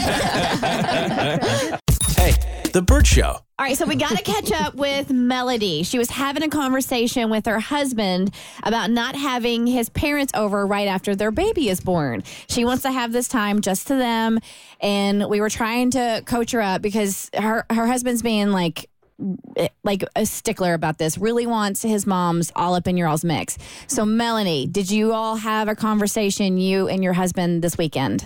Hey, The Burt Show. All right, so we got to catch up with Melody. She was having a conversation with her husband about not having his parents over right after their baby is born. She wants to have this time just to them, and we were trying to coach her up because her, her husband's being like, like a stickler about this, really wants his mom's all up in your all's mix. So, Melanie, did you all have a conversation, you and your husband, this weekend?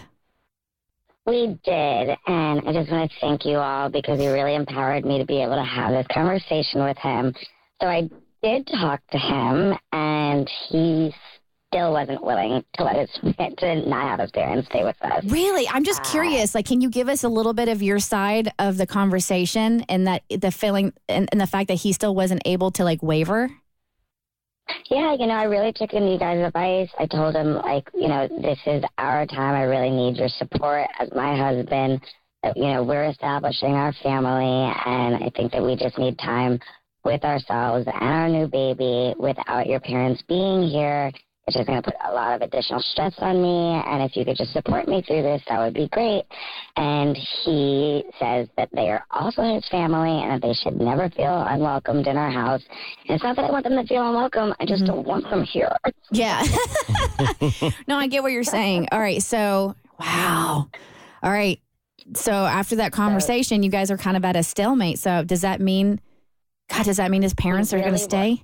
We did, and I just want to thank you all because you really empowered me to be able to have this conversation with him. So I did talk to him, and he still wasn't willing to let his to not have his parents stay with us. Really? I'm just curious. Like, can you give us a little bit of your side of the conversation and that the feeling and, and the fact that he still wasn't able to like waver? Yeah, you know, I really took in you guys' advice. I told him, like, you know, this is our time. I really need your support as my husband. You know, we're establishing our family, and I think that we just need time with ourselves and our new baby without your parents being here. It's just going to put a lot of additional stress on me, and if you could just support me through this, that would be great. And he says that they are also his family and that they should never feel unwelcomed in our house. And it's not that I want them to feel unwelcome. I just mm-hmm. don't want them here. Yeah. No, I get what you're saying. All right, so, wow. All right, so after that conversation, you guys are kind of at a stalemate. So does that mean, God, does that mean his parents are going to stay?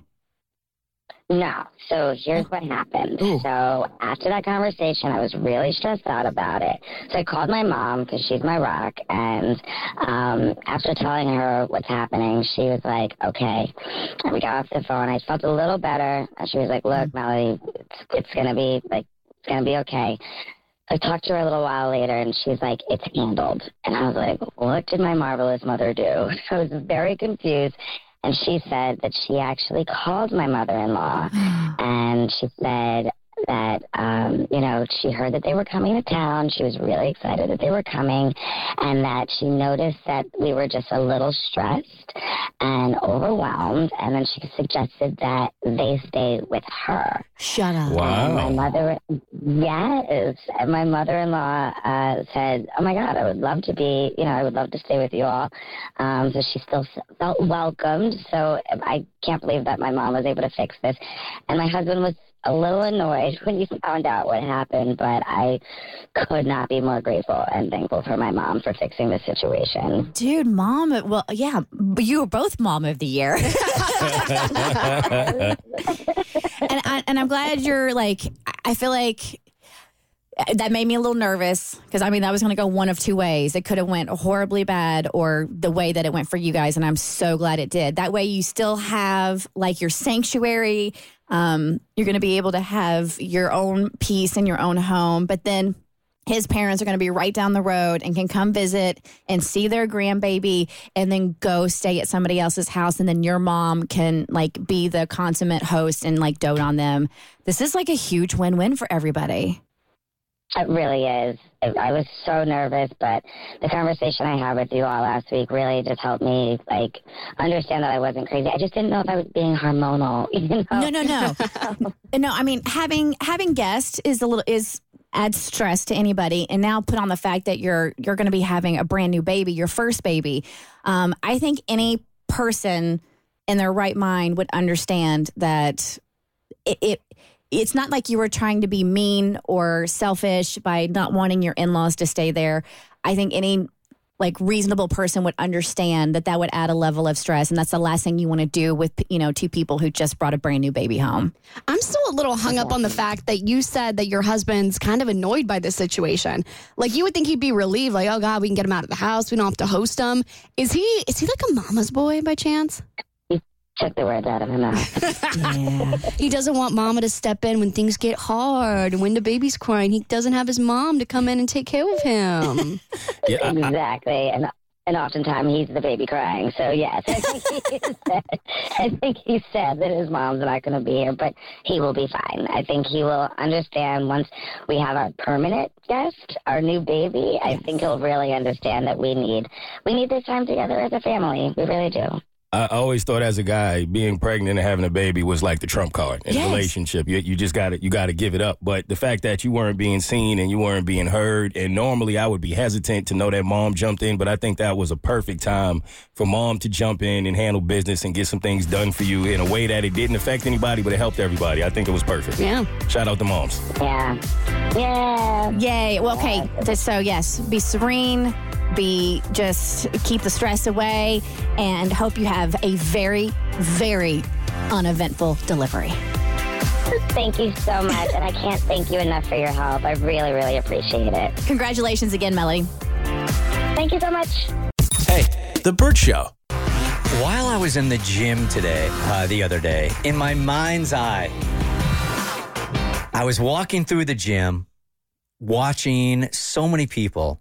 No. So here's what happened. Ooh. So after that conversation, I was really stressed out about it. So I called my mom because she's my rock. And um, after telling her what's happening, she was like, okay. And we got off the phone. I felt a little better. And she was like, look, Melody, it's, it's going to be like, it's going to be okay. I talked to her a little while later, and she's like, it's handled. And I was like, what did my marvelous mother do? I was very confused. And she said that she actually called my mother-in-law, and she said that, um, you know, she heard that they were coming to town. She was really excited that they were coming, and that she noticed that we were just a little stressed and overwhelmed, and then she suggested that they stay with her. Shut up. Wow. And my mother, yes, and my mother-in-law uh, said, oh, my God, I would love to be, you know, I would love to stay with you all. Um, so she still felt welcomed, so I can't believe that my mom was able to fix this. And my husband was a little annoyed when you found out what happened, but I could not be more grateful and thankful for my mom for fixing the situation. Dude, mom, well, yeah, you were both mom of the year. and I, and I'm glad you're like, I feel like that made me a little nervous because, I mean, that was going to go one of two ways. It could have went horribly bad or the way that it went for you guys, and I'm so glad it did. That way you still have, like, your sanctuary. Um, you're going to be able to have your own peace in your own home, but then his parents are going to be right down the road and can come visit and see their grandbaby and then go stay at somebody else's house, and then your mom can, like, be the consummate host and, like, dote on them. This is, like, a huge win-win for everybody. It really is. I was so nervous, but the conversation I had with you all last week really just helped me, like, understand that I wasn't crazy. I just didn't know if I was being hormonal. You know? No, no, no. No, I mean, having having guests is a little is adds stress to anybody, and now put on the fact that you're you're going to be having a brand new baby, your first baby. Um, I think any person in their right mind would understand that it. it It's not like you were trying to be mean or selfish by not wanting your in-laws to stay there. I think any like reasonable person would understand that that would add a level of stress, and that's the last thing you want to do with, you know, two people who just brought a brand new baby home. I'm still a little hung up on the fact that you said that your husband's kind of annoyed by this situation. Like, you would think he'd be relieved, like, oh God, we can get him out of the house. We don't have to host him. Is he is he like a mama's boy by chance? Took the words out of my mouth. Yeah. He doesn't want mama to step in when things get hard and when the baby's crying. He doesn't have his mom to come in and take care of him. Yeah, I- Exactly. And and oftentimes he's the baby crying. So, yes, I think he said, I think he said that his mom's not going to be here, but he will be fine. I think he will understand once we have our permanent guest, our new baby. I think he'll really understand that we need we need this time together as a family. We really do. I always thought as a guy, being pregnant and having a baby was like the trump card in Yes. a relationship. You, you just got to you got to give it up. But the fact that you weren't being seen and you weren't being heard, and normally I would be hesitant to know that mom jumped in, but I think that was a perfect time for mom to jump in and handle business and get some things done for you in a way that it didn't affect anybody, but it helped everybody. I think it was perfect. Yeah. Shout out to moms. Yeah. Yeah. Yay. Well, okay. So, yes, be serene, be just keep the stress away, and hope you have a very, very uneventful delivery. Thank you so much. And I can't thank you enough for your help. I really, really appreciate it. Congratulations again, Melody. Thank you so much. Hey, The Bert Show. While I was in the gym today, uh, the other day, in my mind's eye, I was walking through the gym, watching so many people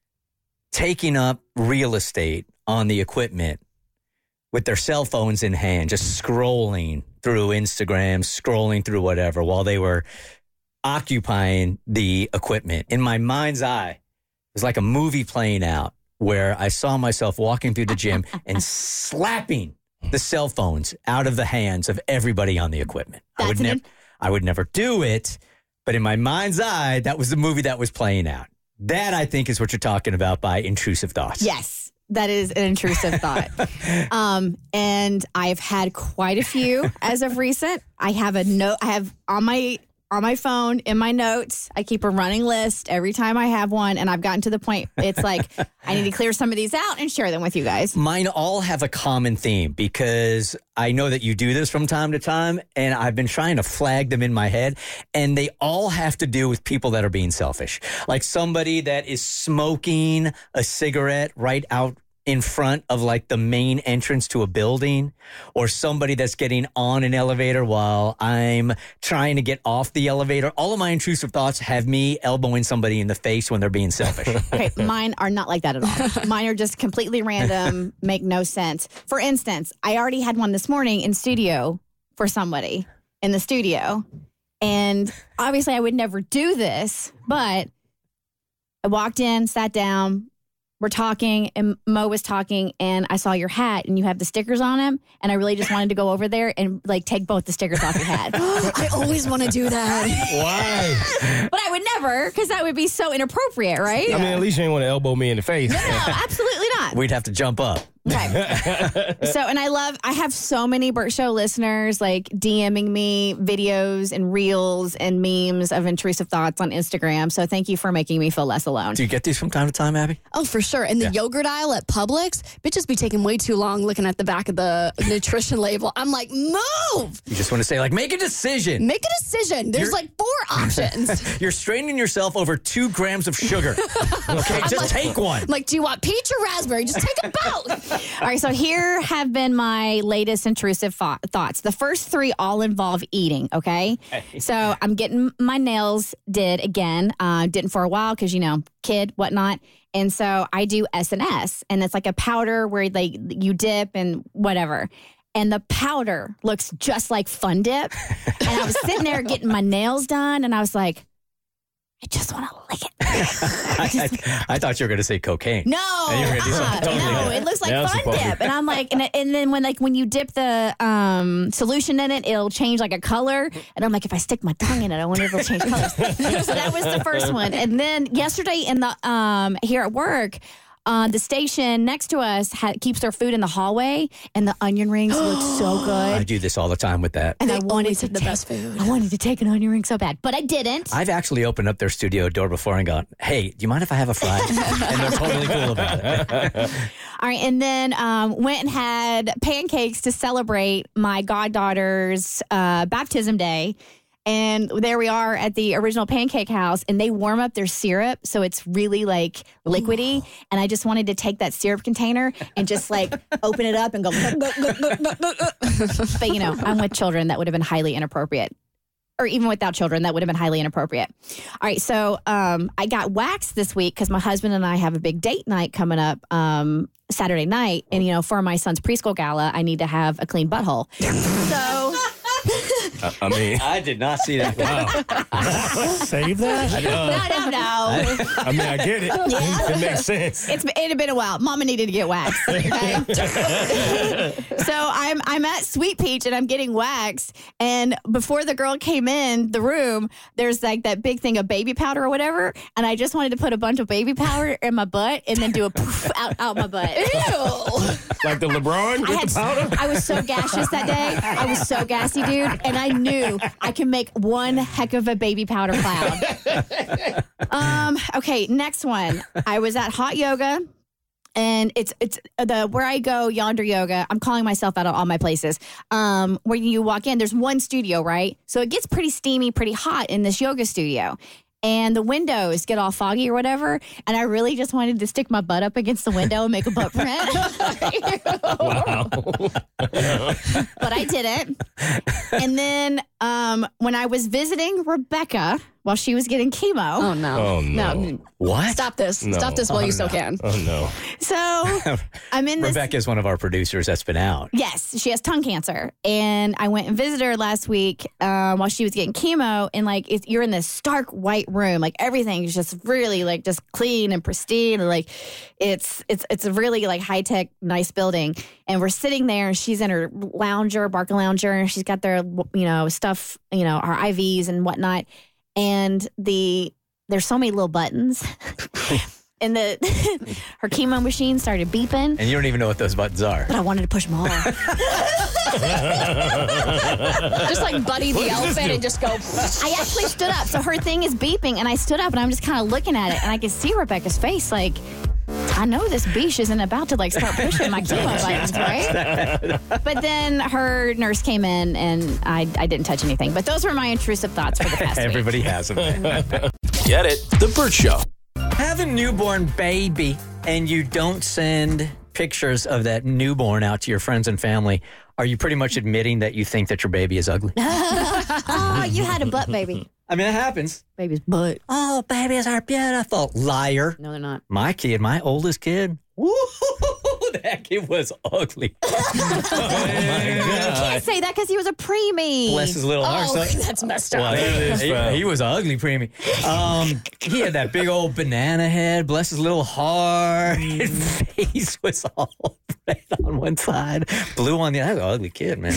taking up real estate on the equipment with their cell phones in hand, just scrolling through Instagram, scrolling through whatever while they were occupying the equipment. In my mind's eye, it was like a movie playing out where I saw myself walking through the gym and slapping the cell phones out of the hands of everybody on the equipment. I would, nev- I would never do it, but in my mind's eye, that was the movie that was playing out. That, I think, is what you're talking about by intrusive thoughts. Yes. That is an intrusive thought. Um, and I've had quite a few as of recent. I have a note, I have on my on my phone, in my notes, I keep a running list every time I have one. And I've gotten to the point, it's like, I need to clear some of these out and share them with you guys. Mine all have a common theme because I know that you do this from time to time, and I've been trying to flag them in my head, and they all have to do with people that are being selfish. Like somebody that is smoking a cigarette right out in front of like the main entrance to a building, or somebody that's getting on an elevator while I'm trying to get off the elevator. All of my intrusive thoughts have me elbowing somebody in the face when they're being selfish. Okay, mine are not like that at all. Mine are just completely random, make no sense. For instance, I already had one this morning in studio for somebody in the studio. And obviously I would never do this, but I walked in, sat down, we're talking, and Mo was talking, and I saw your hat, and you have the stickers on them, and I really just wanted to go over there and like take both the stickers off your hat. I always want to do that. Why? But I would never, because that would be so inappropriate, right? I mean, at least you ain't want to elbow me in the face. No, absolutely not. We'd have to jump up. Okay. So, and I love, I have so many Bert Show listeners like DMing me videos and reels and memes of intrusive thoughts on Instagram. So thank you for making me feel less alone. Do you get these from time to time, Abby? Oh, for sure. And the Yeah. yogurt aisle at Publix, bitches be taking way too long looking at the back of the nutrition label. I'm like, move! You just want to say, like, make a decision. Make a decision. There's You're- like four options. You're straining yourself over two grams of sugar. Okay, I'm just like- take one. I'm like, do you want peach or raspberry? Just take a both. All right, so here have been my latest intrusive thought- thoughts. The first three all involve eating, okay? So I'm getting my nails did again. Uh, didn't for a while because, you know, kid, whatnot. And so I do S and S, and it's like a powder where like you dip and whatever. And the powder looks just like Fun Dip. And I was sitting there getting my nails done, and I was like, I just want to lick it. I, I, I thought you were going to say cocaine. No, And you were gonna do uh-uh, something totally no, different. it looks like Now it's Fun supposed- Dip, and I'm like, and, and then when like when you dip the um, solution in it, it'll change like a color, and I'm like, if I stick my tongue in it, I wonder if it'll change colors. So that was the first one, and then yesterday in the um, here at work, Uh, the station next to us ha- keeps their food in the hallway, and the onion rings look so I good. do this all the time with that. And They I wanted always to have the take, best food. I wanted to take an onion ring so bad, but I didn't. I've actually opened up their studio door before and gone, hey, do you mind if I have a fry? And they're totally cool about it. All right, and then um, went and had pancakes to celebrate my goddaughter's uh, baptism day. And there we are at the original pancake house, and they warm up their syrup, so it's really like liquidy. And I just wanted to take that syrup container and just like open it up and go. But you know, I'm with children, that would have been highly inappropriate. Or even without children, that would have been highly inappropriate. All right, so um, I got waxed this week because my husband and I have a big date night coming up um, Saturday night. And, you know, for my son's preschool gala, I need to have a clean butthole. So... I, I mean, I did not see that. Wow. Save that? No, no, no. I mean, I get it. Yeah. It makes sense. It's it had been a while. Mama needed to get waxed. Okay? So I'm I'm at Sweet Peach and I'm getting waxed. And before the girl came in the room, there's like that big thing of baby powder or whatever. And I just wanted to put a bunch of baby powder in my butt and then do a poof out, out my butt. Ew. Like the LeBron with I had, the powder? I was so gaseous that day. I was so gassy, dude. And I knew I can make one heck of a baby powder cloud. um, okay, next one. I was at Hot Yoga. And it's it's the where I go, Yonder Yoga. I'm calling myself out of all my places. Um, where you walk in, there's one studio, right? So it gets pretty steamy, pretty hot in this yoga studio. And the windows get all foggy or whatever. And I really just wanted to stick my butt up against the window and make a butt print. Wow. But I didn't. And then um, when I was visiting Rebecca while she was getting chemo. Oh, no. Oh, no. What? Stop this. No. Stop this while Oh, you still no. can. Oh, no. So I'm in this. Rebecca is one of our producers that's been out. Yes, she has tongue cancer. And I went and visited her last week um, while she was getting chemo. And like, it's, you're in this stark white room. Like everything is just really like just clean and pristine. And like it's it's it's a really like high tech, nice building. And we're sitting there and she's in her lounger, Barca lounger, and she's got their, you know, stuff, you know, our I Vs and whatnot. And the there's so many little buttons. And the her chemo machine started beeping. And you don't even know what those buttons are. But I wanted to push them all. Just like Buddy the elephant and just go. I actually stood up. So her thing is beeping, and I stood up, and I'm just kind of looking at it, and I could see Rebecca's face, like, I know this beach isn't about to like start pushing my chemo buttons, right? But then her nurse came in, and I, I didn't touch anything. But those were my intrusive thoughts for the past week. Everybody has them. Get it? The Burt Show. Have a newborn baby and you don't send pictures of that newborn out to your friends and family. Are you pretty much admitting that you think that your baby is ugly? Oh, you had a butt baby. I mean, it happens. Baby's butt. Oh, babies are beautiful. Liar. No, they're not. My kid, my oldest kid, woo, that kid was ugly. Oh, my You God. can't say that because he was a preemie. Bless his little heart. Oh, So- that's messed up. Well, he, he- he was an ugly preemie. Um, he had that big old banana head. Bless his little heart. His face was all red on one side, blue on the other. That was an ugly kid, man.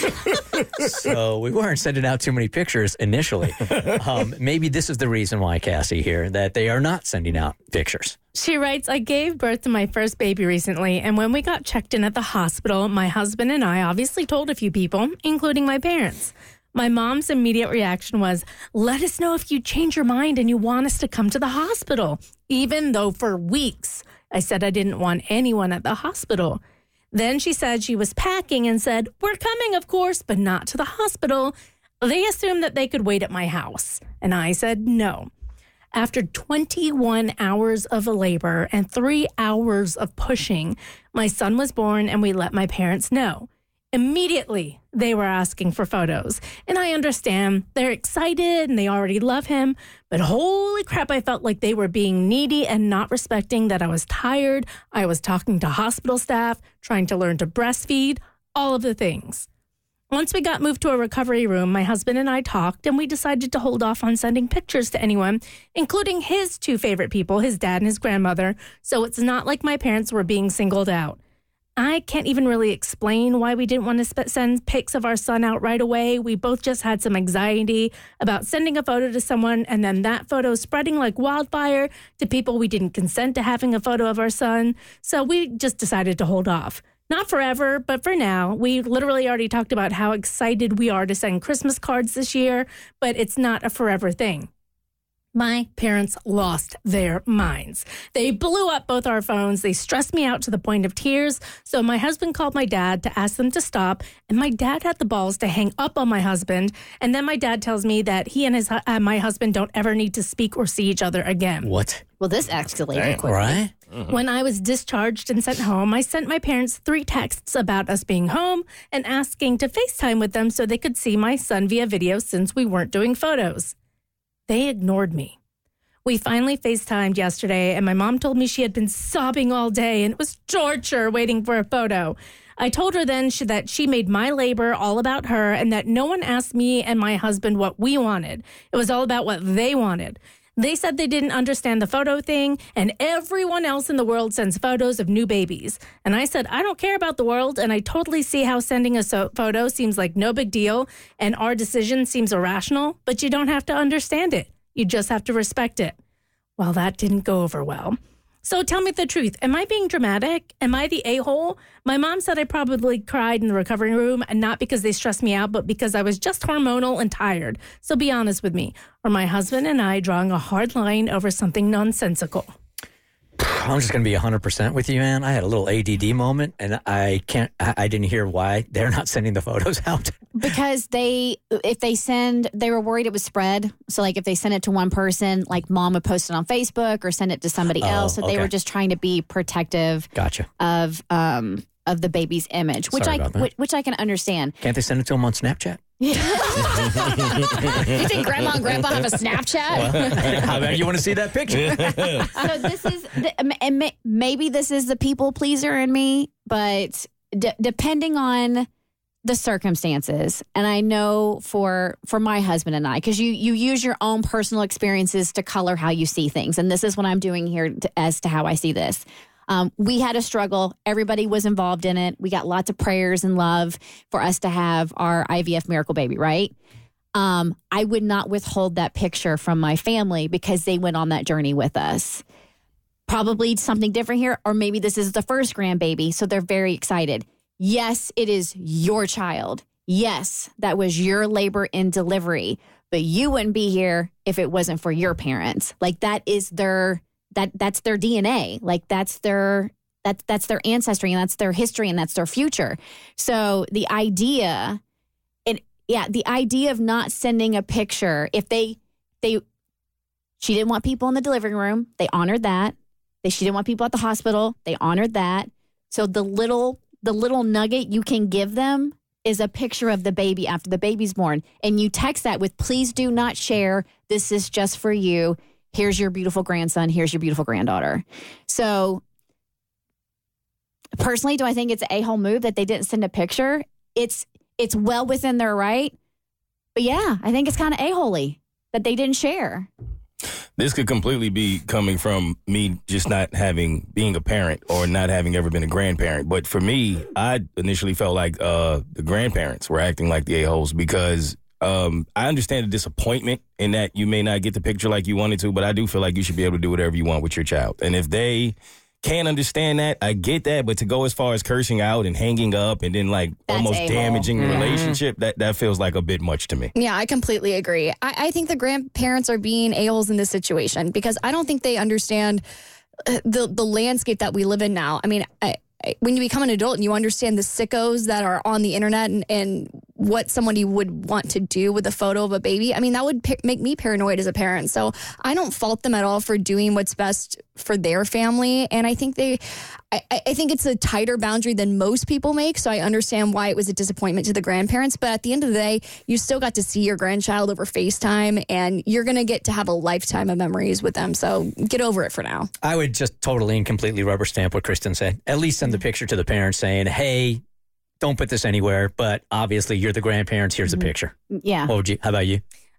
So we weren't sending out too many pictures initially. Um, maybe this is the reason why, Cassie, here, that they are not sending out pictures. She writes, I gave birth to my first baby recently, and when we got checked in at the hospital, my husband and I obviously told a few people, including my parents. My mom's immediate reaction was, let us know if you change your mind and you want us to come to the hospital, even though for weeks I said I didn't want anyone at the hospital. Then she said she was packing and said, we're coming, of course, but not to the hospital. They assumed that they could wait at my house, and I said no. After twenty-one hours of labor and three hours of pushing, my son was born and we let my parents know. Immediately, they were asking for photos. And I understand they're excited and they already love him. But holy crap, I felt like they were being needy and not respecting that I was tired. I was talking to hospital staff, trying to learn to breastfeed, all of the things. Once we got moved to a recovery room, my husband and I talked, and we decided to hold off on sending pictures to anyone, including his two favorite people, his dad and his grandmother, so it's not like my parents were being singled out. I can't even really explain why we didn't want to sp- send pics of our son out right away. We both just had some anxiety about sending a photo to someone and then that photo spreading like wildfire to people we didn't consent to having a photo of our son. So we just decided to hold off. Not forever, but for now. We literally already talked about how excited we are to send Christmas cards this year, but it's not a forever thing. My parents lost their minds. They blew up both our phones. They stressed me out to the point of tears. So my husband called my dad to ask them to stop. And my dad had the balls to hang up on my husband. And then my dad tells me that he and his uh, my husband don't ever need to speak or see each other again. What? Well, this escalated Damn, quickly. Right? Mm-hmm. When I was discharged and sent home, I sent my parents three texts about us being home and asking to FaceTime with them so they could see my son via video since we weren't doing photos. They ignored me. We finally FaceTimed yesterday, and my mom told me she had been sobbing all day, and it was torture waiting for a photo. I told her then she, that she made my labor all about her and that no one asked me and my husband what we wanted. It was all about what they wanted. They said they didn't understand the photo thing, and everyone else in the world sends photos of new babies. And I said, I don't care about the world, and I totally see how sending a so- photo seems like no big deal, and our decision seems irrational, but you don't have to understand it. You just have to respect it. Well, that didn't go over well. So tell me the truth. Am I being dramatic? Am I the a-hole? My mom said I probably cried in the recovery room, and not because they stressed me out, but because I was just hormonal and tired. So be honest with me. Are my husband and I drawing a hard line over something nonsensical? I'm just going to be one hundred percent with you, man. I had a little A D D moment, and I can't, I, I didn't hear why they're not sending the photos out. Because they, if they send, they were worried it would spread. So, like, if they send it to one person, like mom would post it on Facebook or send it to somebody Oh, else. So okay. they were just trying to be protective Gotcha. of um of the baby's image, which Sorry I about that. which, which I can understand. Can't they send it to them on Snapchat? You think grandma and grandpa have a Snapchat? How about you want to see that picture? So this is, the, and may- maybe this is the people pleaser in me, but d- depending on the circumstances, and I know for for my husband and I, because you you use your own personal experiences to color how you see things, and this is what I'm doing here to, as to how I see this. Um, we had a struggle. Everybody was involved in it. We got lots of prayers and love for us to have our I V F miracle baby, right? Um, I would not withhold that picture from my family because they went on that journey with us. Probably something different here, or maybe this is the first grandbaby, so they're very excited. Yes, it is your child. Yes, that was your labor and delivery, but you wouldn't be here if it wasn't for your parents. Like that is their that that's their D N A. Like that's their that that's their ancestry and that's their history and that's their future. So the idea, and yeah, the idea of not sending a picture, if they they she didn't want people in the delivery room, they honored that. They she didn't want people at the hospital, they honored that. So the little the little nugget you can give them is a picture of the baby after the baby's born. And you text that with, please do not share. This is just for you. Here's your beautiful grandson. Here's your beautiful granddaughter. So personally, do I think it's an a-hole move that they didn't send a picture? It's it's well within their right. But yeah, I think it's kind of a-hole-y that they didn't share. This could completely be coming from me just not having, being a parent or not having ever been a grandparent. But for me, I initially felt like uh, the grandparents were acting like the a-holes because um, I understand the disappointment in that you may not get the picture like you wanted to, but I do feel like you should be able to do whatever you want with your child. And if they can't understand that, I get that, but to go as far as cursing out and hanging up and then like That's almost a-hole. damaging the Mhm. relationship, that, that feels like a bit much to me. Yeah, I completely agree. I, I think the grandparents are being a-holes in this situation because I don't think they understand uh, the the landscape that we live in now. I mean, I, I, when you become an adult and you understand the sickos that are on the internet and, and what somebody would want to do with a photo of a baby, I mean, that would pa- make me paranoid as a parent. So I don't fault them at all for doing what's best for their family. And I think they, I, I think it's a tighter boundary than most people make. So I understand why it was a disappointment to the grandparents. But at the end of the day, you still got to see your grandchild over FaceTime and you're going to get to have a lifetime of memories with them. So get over it for now. I would just totally and completely rubber stamp what Kristen said. At least send the picture to the parents saying, hey, don't put this anywhere, but obviously you're the grandparents. Here's the picture. Yeah. What would you, how about you?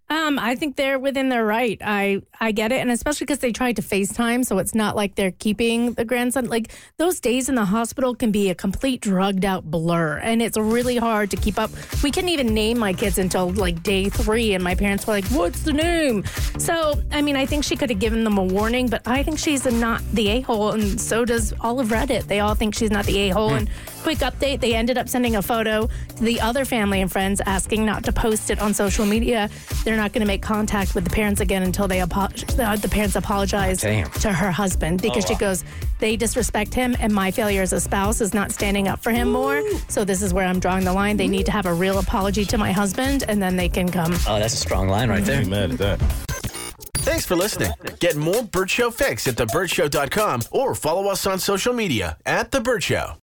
Um, I think they're within their right. I, I get it. And especially because they tried to FaceTime, so it's not like they're keeping the grandson. Like, those days in the hospital can be a complete drugged out blur. And it's really hard to keep up. We couldn't even name my kids until like day three. And my parents were like, what's the name? So, I mean, I think she could have given them a warning, but I think she's a not the a-hole. And so does all of Reddit. They all think she's not the a-hole. And quick update, they ended up sending a photo to the other family and friends asking not to post it on social media. They're not going to make contact with the parents again until they apo- the parents apologize Damn. to her husband because Oh, she wow. goes, they disrespect him and my failure as a spouse is not standing up for him more. So this is where I'm drawing the line. They need to have a real apology to my husband and then they can come. Oh, that's a strong line right there. Mad at that. Thanks for listening. Get more Burt Show fix at the burt show dot com or follow us on social media at The Burt Show.